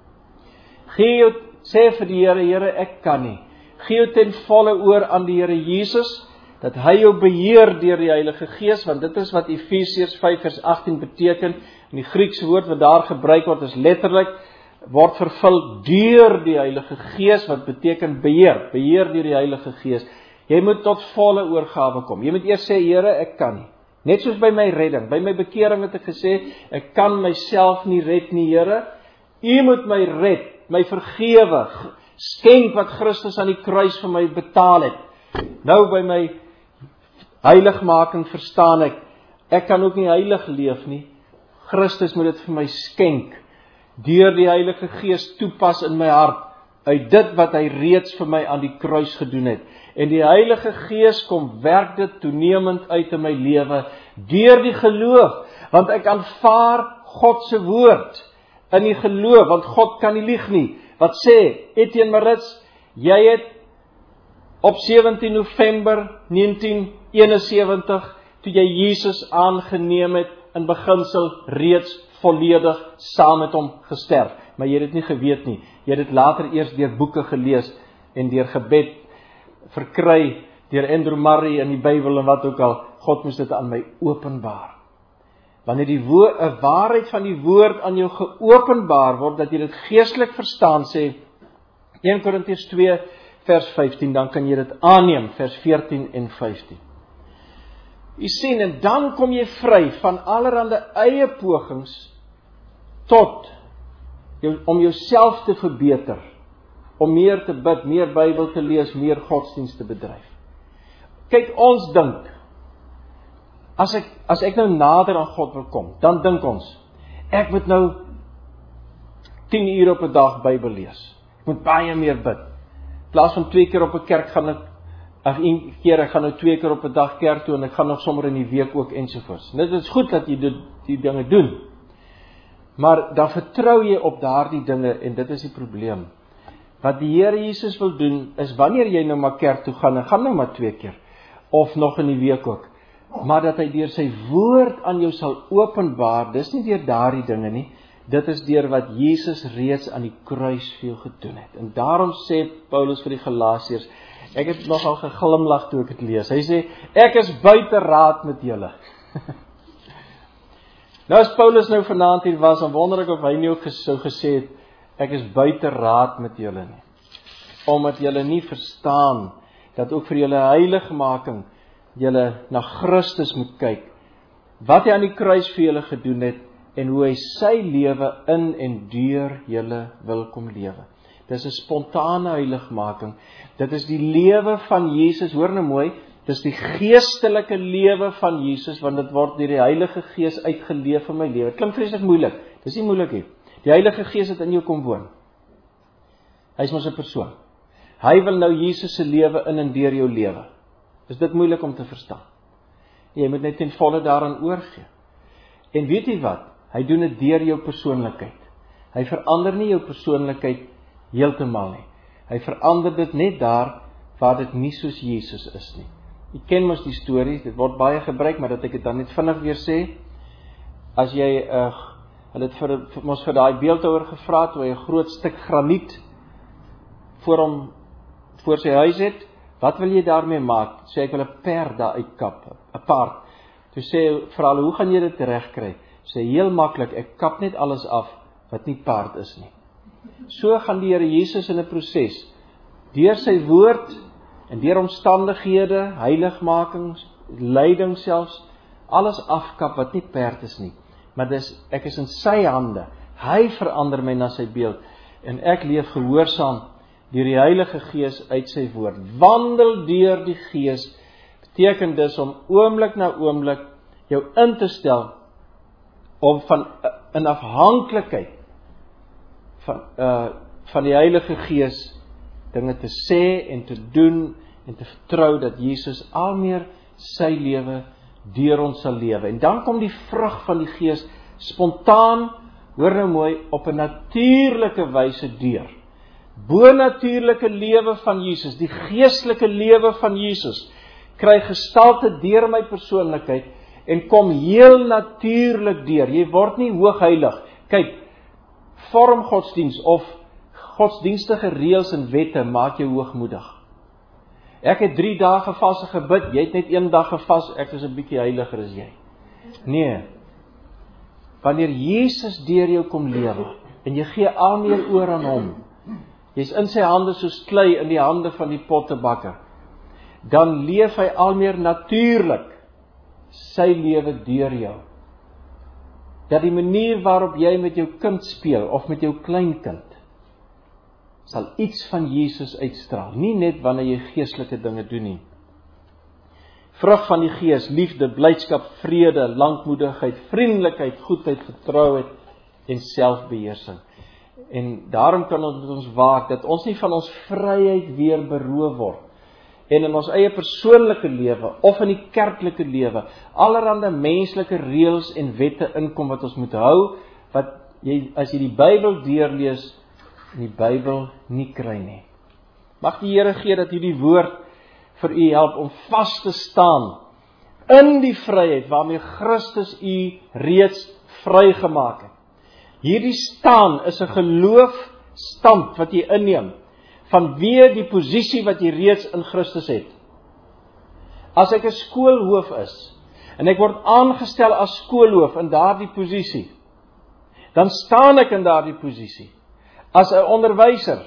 S1: Gee jou, sê vir die Here, Here, ek kan nie. Gee jou ten volle oor aan die Here Jesus, dat hy jou beheer deur die Heilige Gees, want dit is wat Efesiërs vyf vers agttien beteken. En die Griekse woord wat daar gebruik word is letterlik, word vervul deur die Heilige Gees, wat beteken beheer, beheer deur die Heilige Gees. Jy moet tot volle oorgawe kom. Jy moet eers sê, Here, ek kan nie. Net soos by my redding, by my bekering het ek gesê, ek kan myself nie red nie, Here. U moet my red, my vergewe, skenk wat Christus aan die kruis vir my betaal het. Nou by my heiligmaking verstaan ek, ek kan ook nie heilig leef nie. Christus moet dit vir my skenk, deur die Heilige Gees toepas in my hart, uit dit wat hy reeds vir my aan die kruis gedoen het. En die Heilige Gees kom werk dit toenemend uit in my lewe, deur die geloof, want ek aanvaar God se woord, in die geloof, want God kan nie lieg nie. Wat sê Etienne Maritz, jy het op sewentien November negentien eenensewentig, toe jy Jesus aangeneem het, in beginsel reeds volledig saam met hom gesterf. Maar jy het dit nie geweet nie. Jy het dit later eers deur boeke gelees en deur gebed verkry, deur Andrew Murray in die Bybel en wat ook al. God moes dit aan my openbaar. Wanneer die woord, 'n waarheid van die woord aan jou geopenbaar word, dat jy dit geestelik verstaan, sê eerste Korintiërs twee vers vyftien, dan kan jy dit aanneem, vers veertien en vyftien. Jy sien, en dan kom jy vry van allerhande eie pogings tot jou, om jouself te verbeter, om meer te bid, meer Bybel te lees, meer godsdienst te bedryf. Kyk, ons dink, as ek, as ek nou nader aan God wil kom, dan dink ons, ek moet nou tien uur op 'n dag Bybel lees. Ek moet baie meer bid. In plaas van twee keer op 'n kerk gaan ek, of een keer, ek gaan nou twee keer op 'n dag kerk toe, en ek gaan nog sommer in die week ook ensovoorts. Dit is goed dat jy dit, die dinge doen. Maar dan vertrou jy op daardie dinge, en dit is die probleem. Wat die Here Jesus wil doen, is wanneer jy nou maar kerk toe gaan, en gaan nou maar twee keer, of nog in die week ook, maar dat hy deur sy woord aan jou sal openbaar, dis nie deur daardie dinge nie, dit is deur wat Jesus reeds aan die kruis vir jou gedoen het. En daarom sê Paulus vir die Galasiërs, ek het nogal geglimlag toe ek het lees, hy sê, ek is buite raad met julle. Nou as Paulus nou vanaand hier was, dan wonder ek of hy nie ook sou gesê het, ek is buite raad met julle nie. Omdat julle nie verstaan, dat ook vir julle heiligmaking, julle na Christus moet kyk, wat hy aan die kruis vir julle gedoen het, en hoe hy sy lewe in en deur julle wil kom lewe. Dis 'n spontane heiligmaking. Dit is die lewe van Jesus, hoor nou mooi, dis die geestelike lewe van Jesus, want dit word deur die Heilige Gees uitgeleef in my lewe. Dit klink vreeslik moeilik, dis nie moeilik nie. Die Heilige Gees het in jou kom woon. Hy is mos 'n persoon. Hy wil nou Jesus se lewe in en deur jou lewe. is dit moeilik om te verstaan. Jy moet net ten volle daaraan oorgee. En weet jy wat? Hy doen dit deur jou persoonlikheid. Hy verander nie jou persoonlikheid heeltemal nie. Hy verander dit net daar waar dit nie soos Jesus is nie. Jy ken mos die stories, dit word baie gebruik, maar dat ek dit dan net vinnig weer sê. As jy, uh, hulle het vir, vir, mos vir daai beeldhouer gevra, toe hy 'n groot stuk graniet voor hom, voor sy huis het, wat wil jy daarmee maak? Sê ek wil 'n perd daar uitkap, 'n paard. Toe sê vir hulle, hoe gaan jy dit regkry? Sê heel maklik, ek kap net alles af wat nie paard is nie. So gaan die Here Jesus in 'n proses, deur sy woord en deur omstandighede, heiligmaking, lyding selfs, alles afkap wat nie perd is nie. Maar dis, ek is in sy hande. Hy verander my na sy beeld. En ek leef gehoorsaam deur die Heilige Gees uit sy woord. Wandel deur die Gees beteken dus om oomblik na oomblik jou in te stel om van in afhanklikheid van, uh, van die Heilige Gees dinge te sê en te doen en te vertrou dat Jesus al meer sy lewe deur ons sal lewe. En dan kom die vrug van die Gees spontaan, hoor nou mooi, op 'n natuurlike wyse deur. Bonatuurlike lewe van Jesus, die geestelike lewe van Jesus, kry gestalte deur my persoonlikheid en kom heel natuurlik deur. Jy word nie hoogheilig. Kyk, vorm godsdiens of godsdienstige reëls en wette maak jou hoogmoedig. Ek het drie dae gevas en gebid, jy het net een dag gevas, ek is 'n bietjie heiliger as jy. Nee, wanneer Jesus deur jou kom lewe, en jy gee al meer oor aan hom, jy's in sy hande soos klei in die hande van die pottebakker, dan leef hy al meer natuurlik sy lewe deur jou. Dat die manier waarop jy met jou kind speel, of met jou kleinkind, sal iets van Jesus uitstraal, nie net wanneer jy geestelike dinge doen nie. Vrug van die Gees, liefde, blydskap, vrede, lankmoedigheid, vriendelikheid, goedheid, getrouheid en selfbeheersing. En daarom kan ons met ons waak, dat ons nie van ons vryheid weer beroof word, en in ons eie persoonlike lewe, of in die kerklike lewe, allerhande menslike reëls en wette inkom wat ons moet hou, wat jy, as jy die Bybel deurlees, in die Bybel nie kry nie. Mag die Here gee dat hierdie woord vir u help om vas te staan in die vryheid waarmee Christus u reeds vrygemaak het. Hierdie staan is 'n geloofstand wat jy inneem vanweë die posisie wat jy reeds in Christus het. As ek 'n skoolhoof is en ek word aangestel as skoolhoof in daardie posisie, dan staan ek in daardie posisie. As 'n onderwyser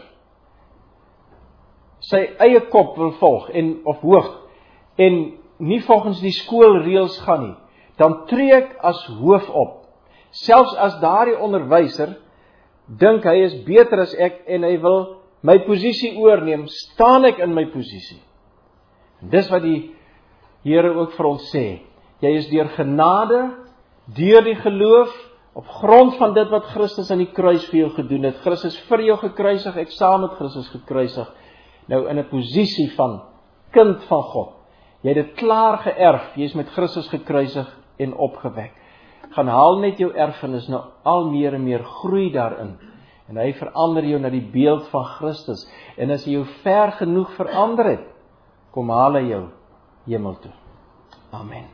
S1: sy eie kop wil volg en of hoof en nie volgens die skoolreëls gaan nie, dan tree ek as hoof op. Selfs as daardie onderwyser dink hy is beter as ek en hy wil my posisie oorneem, staan ek in my posisie. En dis wat die Here ook vir ons sê. Jy is deur genade, deur die geloof, op grond van dit wat Christus aan die kruis vir jou gedoen het. Christus vir jou gekruisig, ek saam met Christus gekruisig. Nou in 'n posisie van kind van God. Jy het dit klaar geërf, jy is met Christus gekruisig en opgewek. Gaan haal net jou erfenis nou al meer en meer groei daarin. En hy verander jou na die beeld van Christus. En as hy jou ver genoeg verander het, kom haal hy jou hemel toe. Amen.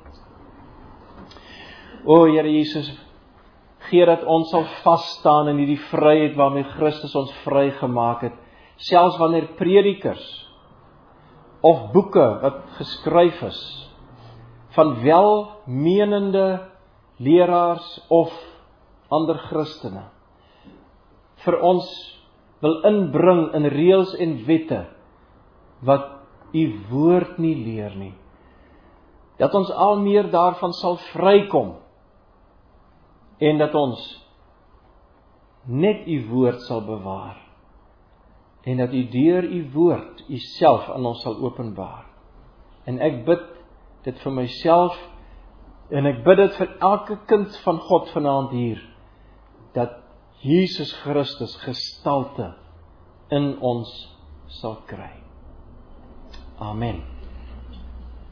S1: O Here Jesus, gee dat ons sal vas staan in hierdie vryheid waarmee Christus ons vrygemaak het. Selfs wanneer predikers of boeke wat geskryf is van welmenende leraars of ander Christene vir ons wil inbring in reëls en wette wat u woord nie leer nie. Dat ons al meer daarvan sal vrykom en dat ons net u woord sal bewaar en dat u deur u woord u self aan ons sal openbaar. En ek bid dit vir myself en ek bid dit vir elke kind van God vanaand hier, dat Jesus Christus gestalte in ons sal kry. Amen.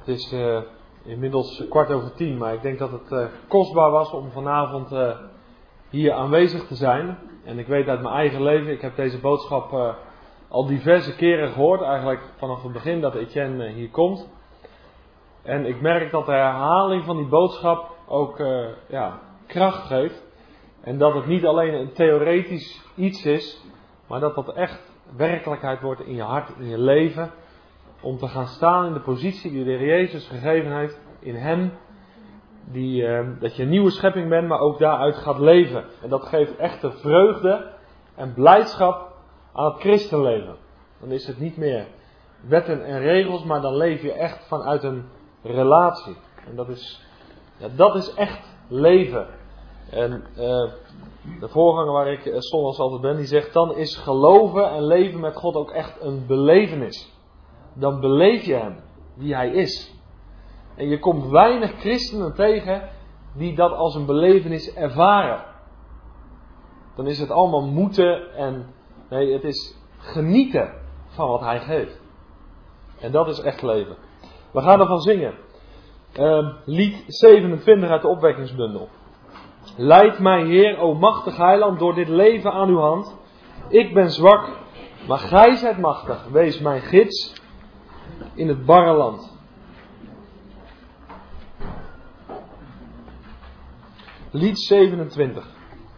S2: Het is uh, inmiddels kwart over tien, maar ik denk dat het uh, kostbaar was om vanavond uh, hier aanwezig te zijn. En ik weet uit mijn eigen leven, ik heb deze boodschap uh, al diverse keren gehoord, eigenlijk vanaf het begin dat Etienne uh, hier komt. En ik merk dat de herhaling van die boodschap ook uh, ja, kracht geeft. En dat het niet alleen een theoretisch iets is, maar dat dat echt werkelijkheid wordt in je hart, in je leven. Om te gaan staan in de positie die de Heer Jezus gegeven heeft in Hem. Die, uh, dat je een nieuwe schepping bent, maar ook daaruit gaat leven. En dat geeft echte vreugde en blijdschap aan het christenleven. Dan is het niet meer wetten en regels, maar dan leef je echt vanuit een relatie. En dat is, ja, dat is echt leven. En uh, de voorganger waar ik uh, zondags altijd ben, die zegt, dan is geloven en leven met God ook echt een belevenis. Dan beleef je Hem, wie Hij is. En je komt weinig christenen tegen die dat als een belevenis ervaren. Dan is het allemaal moeten en nee, het is genieten van wat Hij geeft. En dat is echt leven. We gaan ervan zingen. Uh, lied zevenentwintig uit de opwekkingsbundel. Leid mij, Heer, o machtig heiland, door dit leven aan uw hand. Ik ben zwak, maar gij zijt machtig. Wees mijn gids in het barre land. Lied zevenentwintig.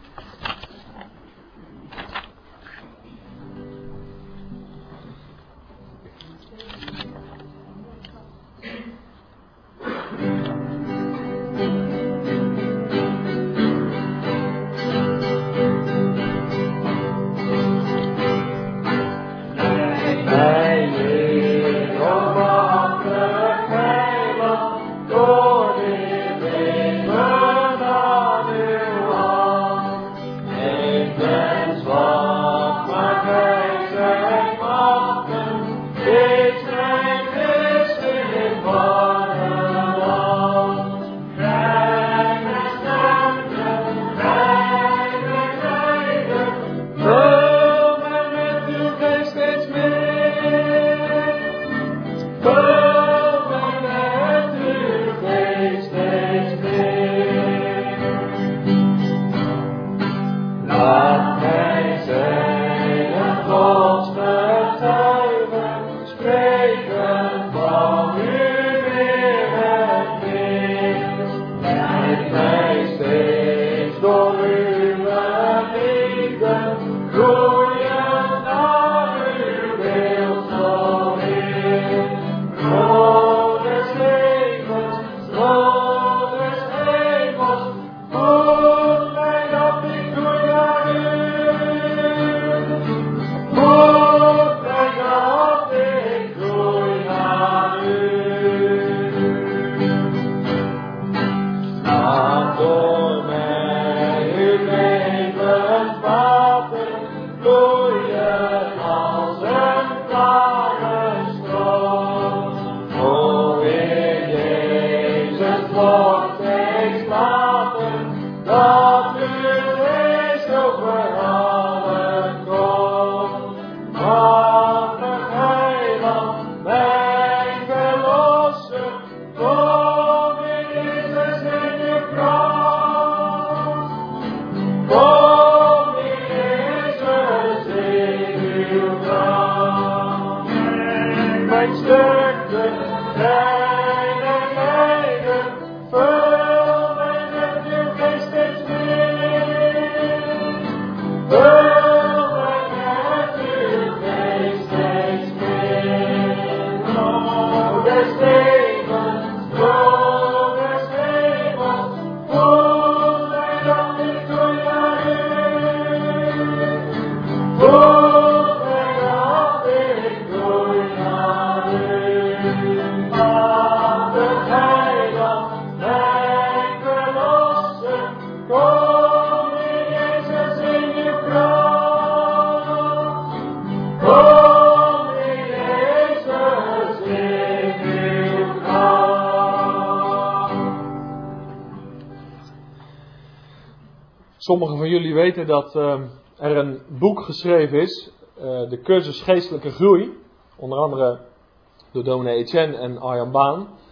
S2: Sommigen van jullie weten dat uh, er een boek geschreven is, uh, de cursus Geestelijke Groei, onder andere door dominee Etienne en Arjan Baan.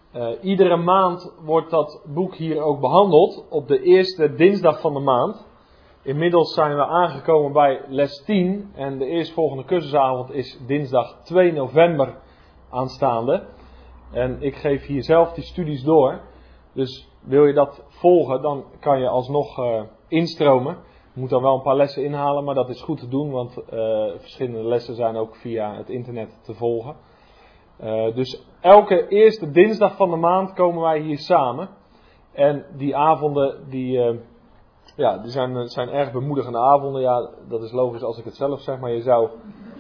S2: Uh, iedere maand wordt dat boek hier ook behandeld op de eerste dinsdag van de maand. Inmiddels zijn we aangekomen bij les tien en de eerstvolgende cursusavond is dinsdag twee november aanstaande. En ik geef hier zelf die studies door. Dus wil je dat volgen, dan kan je alsnog uh, instromen. Je moet dan wel een paar lessen inhalen, maar dat is goed te doen, want uh, verschillende lessen zijn ook via het internet te volgen. Uh, dus elke eerste dinsdag van de maand komen wij hier samen. En die avonden, die, uh, ja, die zijn, zijn erg bemoedigende avonden. Ja, dat is logisch als ik het zelf zeg, maar je zou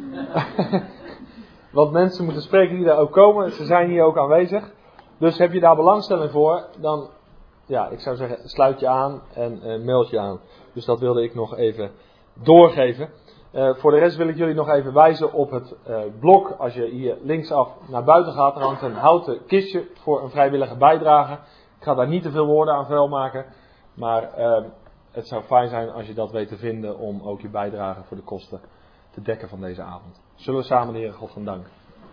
S2: wat mensen moeten spreken die daar ook komen. Ze zijn hier ook aanwezig. Dus heb je daar belangstelling voor, dan, ja, ik zou zeggen, sluit je aan en uh, meld je aan. Dus dat wilde ik nog even doorgeven. Uh, voor de rest wil ik jullie nog even wijzen op het uh, blok. Als je hier linksaf naar buiten gaat, er hangt een houten kistje voor een vrijwillige bijdrage. Ik ga daar niet te veel woorden aan vuil maken. Maar uh, het zou fijn zijn als je dat weet te vinden om ook je bijdrage voor de kosten te dekken van deze avond. Zullen we samen de Heere God gaan danken.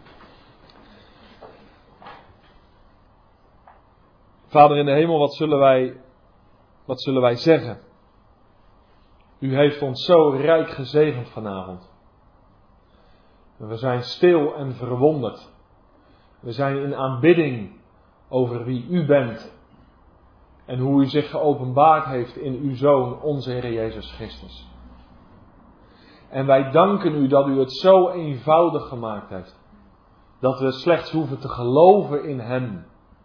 S2: Vader in de hemel, wat zullen wij, wat zullen wij zeggen? U heeft ons zo rijk gezegend vanavond. We zijn stil en verwonderd. We zijn in aanbidding over wie u bent. En hoe u zich geopenbaard heeft in uw Zoon, onze Heer Jezus Christus. En wij danken u dat u het zo eenvoudig gemaakt heeft. Dat we slechts hoeven te geloven in hem.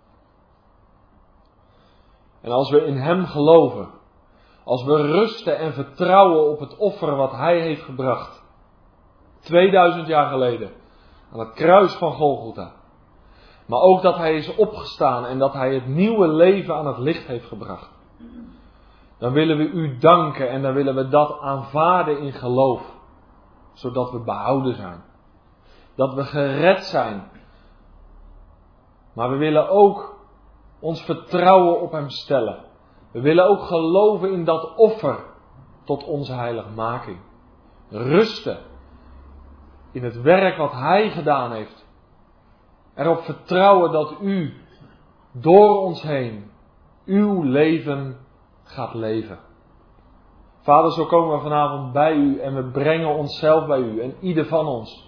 S2: En als we in hem geloven, als we rusten en vertrouwen op het offer wat hij heeft gebracht, tweeduizend jaar geleden, aan het kruis van Golgotha. Maar ook dat hij is opgestaan en dat hij het nieuwe leven aan het licht heeft gebracht. Dan willen we u danken en dan willen we dat aanvaarden in geloof. Zodat we behouden zijn. Dat we gered zijn. Maar we willen ook ons vertrouwen op hem stellen. We willen ook geloven in dat offer tot onze heiligmaking. Rusten in het werk wat hij gedaan heeft. Erop vertrouwen dat u door ons heen uw leven gaat leven. Vader, zo komen we vanavond bij u en we brengen onszelf bij u en ieder van ons.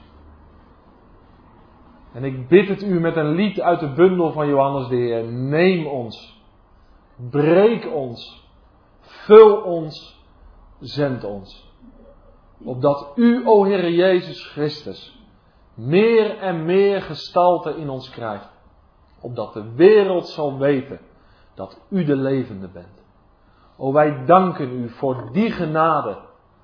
S2: En ik bid het u met een lied uit de bundel van Johannes de Heer. Neem ons. Breek ons. Vul ons. Zend ons. Opdat u, o Heere Jezus Christus, meer en meer gestalte in ons krijgt. Opdat de wereld zal weten dat u de levende bent. O, wij danken u voor die genade.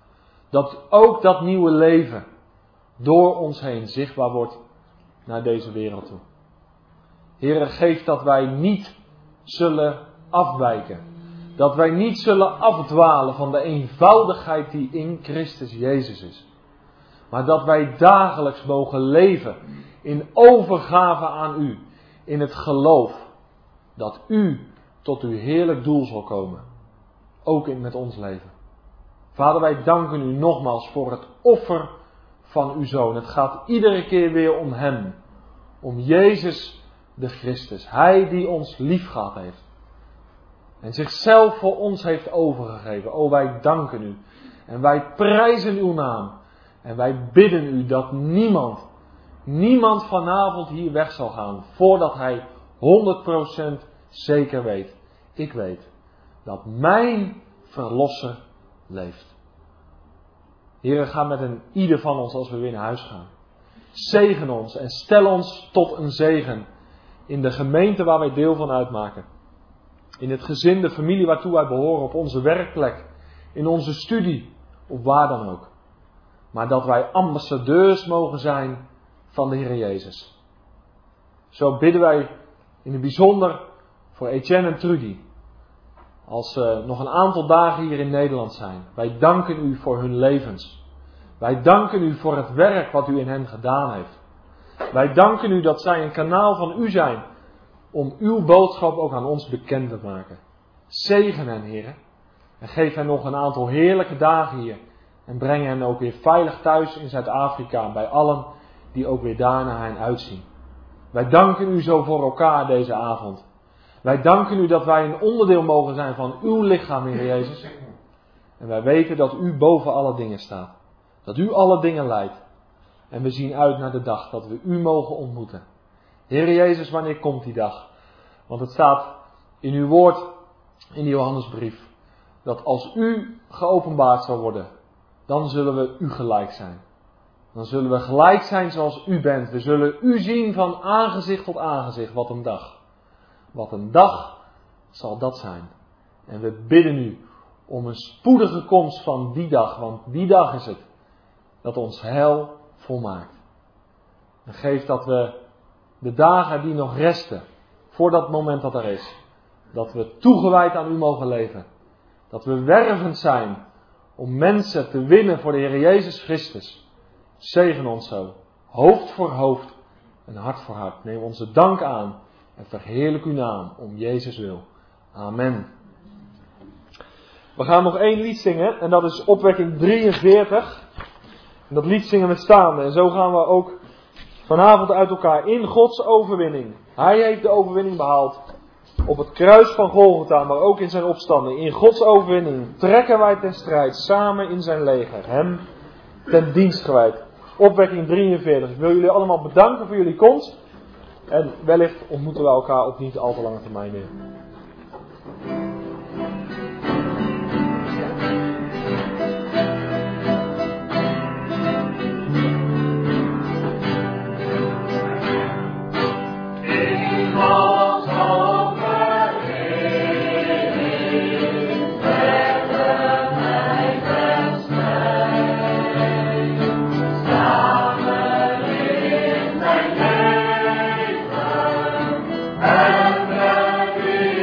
S2: Dat ook dat nieuwe leven door ons heen zichtbaar wordt naar deze wereld toe. Heere, geef dat wij niet zullen afwijken. Dat wij niet zullen afdwalen van de eenvoudigheid die in Christus Jezus is. Maar dat wij dagelijks mogen leven in overgave aan u. In het geloof dat u tot uw heerlijk doel zal komen. Ook in met ons leven. Vader, wij danken u nogmaals voor het offer van uw Zoon. Het gaat iedere keer weer om hem. Om Jezus de Christus. Hij die ons lief gehad heeft. En zichzelf voor ons heeft overgegeven. O, wij danken u. En wij prijzen uw naam. En wij bidden u dat niemand, niemand vanavond hier weg zal gaan. Voordat hij honderd procent zeker weet. Ik weet dat mijn verlosser leeft. Heere, ga met een ieder van ons als we weer naar huis gaan. Zegen ons en stel ons tot een zegen in de gemeente waar wij deel van uitmaken. In het gezin, de familie waartoe wij behoren, op onze werkplek, in onze studie, of waar dan ook. Maar dat wij ambassadeurs mogen zijn van de Heer Jezus. Zo bidden wij in het bijzonder voor Etienne en Trudy. Als ze nog een aantal dagen hier in Nederland zijn. Wij danken u voor hun levens. Wij danken u voor het werk wat u in hen gedaan heeft. Wij danken u dat zij een kanaal van u zijn. Om uw boodschap ook aan ons bekend te maken. Zegen hen, Heer. En geef hen nog een aantal heerlijke dagen hier. En breng hen ook weer veilig thuis in Zuid-Afrika. Bij allen die ook weer daar naar hen uitzien. Wij danken u zo voor elkaar deze avond. Wij danken u dat wij een onderdeel mogen zijn van uw lichaam, Heer Jezus. En wij weten dat u boven alle dingen staat. Dat u alle dingen leidt. En we zien uit naar de dag dat we u mogen ontmoeten. Heer Jezus, wanneer komt die dag? Want het staat in uw woord, in de Johannesbrief, dat als u geopenbaard zal worden, dan zullen we u gelijk zijn. Dan zullen we gelijk zijn zoals u bent. We zullen u zien van aangezicht tot aangezicht. Wat een dag. Wat een dag zal dat zijn. En we bidden u om een spoedige komst van die dag. Want die dag is het dat ons heil volmaakt. En geef dat we de dagen die nog resten, voor dat moment dat er is, dat we toegewijd aan u mogen leven. Dat we wervend zijn om mensen te winnen voor de Heer Jezus Christus. Zegen ons zo, hoofd voor hoofd en hart voor hart. Neem onze dank aan en verheerlijk uw naam om Jezus wil. Amen. We gaan nog één lied zingen en dat is opwekking drieënveertig. En dat lied zingen we staande en zo gaan we ook vanavond uit elkaar in Gods overwinning. Hij heeft de overwinning behaald op het kruis van Golgotha, maar ook in zijn opstanding. In Gods overwinning trekken wij ten strijd samen in zijn leger, hem ten dienst gewijd. Opwekking drieënveertig. Ik wil jullie allemaal bedanken voor jullie komst. En wellicht ontmoeten we elkaar op niet al te lange termijn meer.
S3: And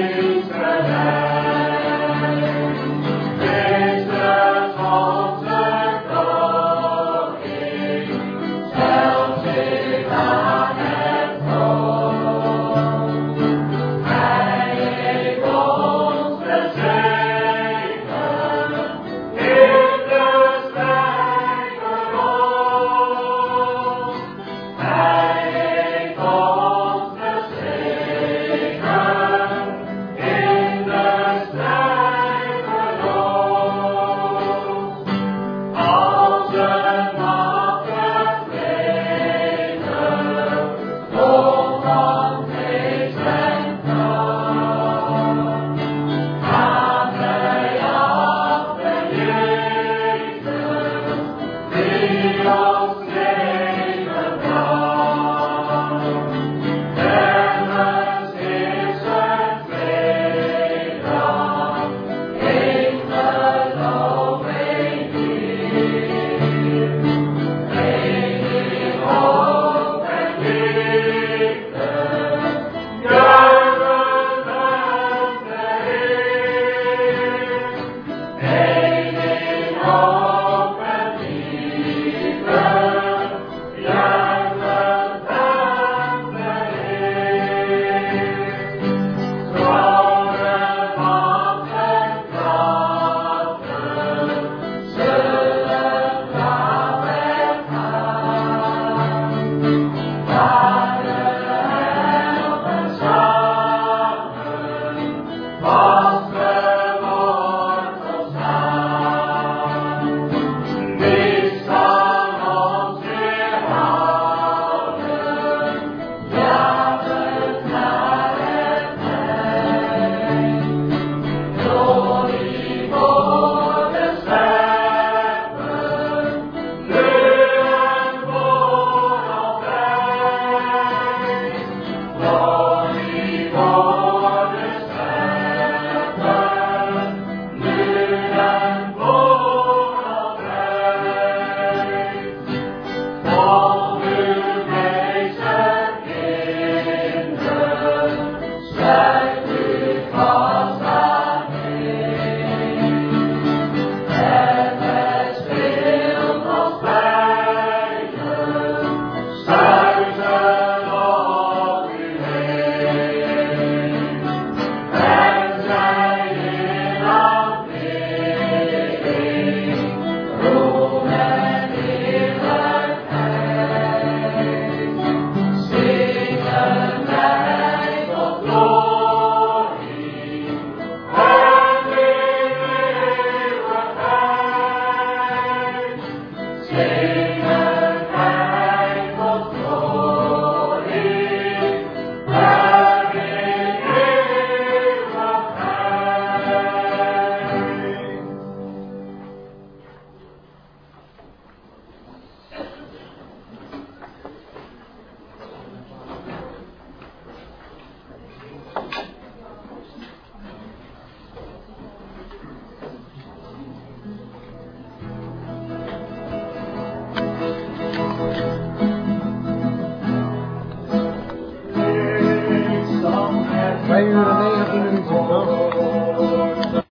S3: Amen.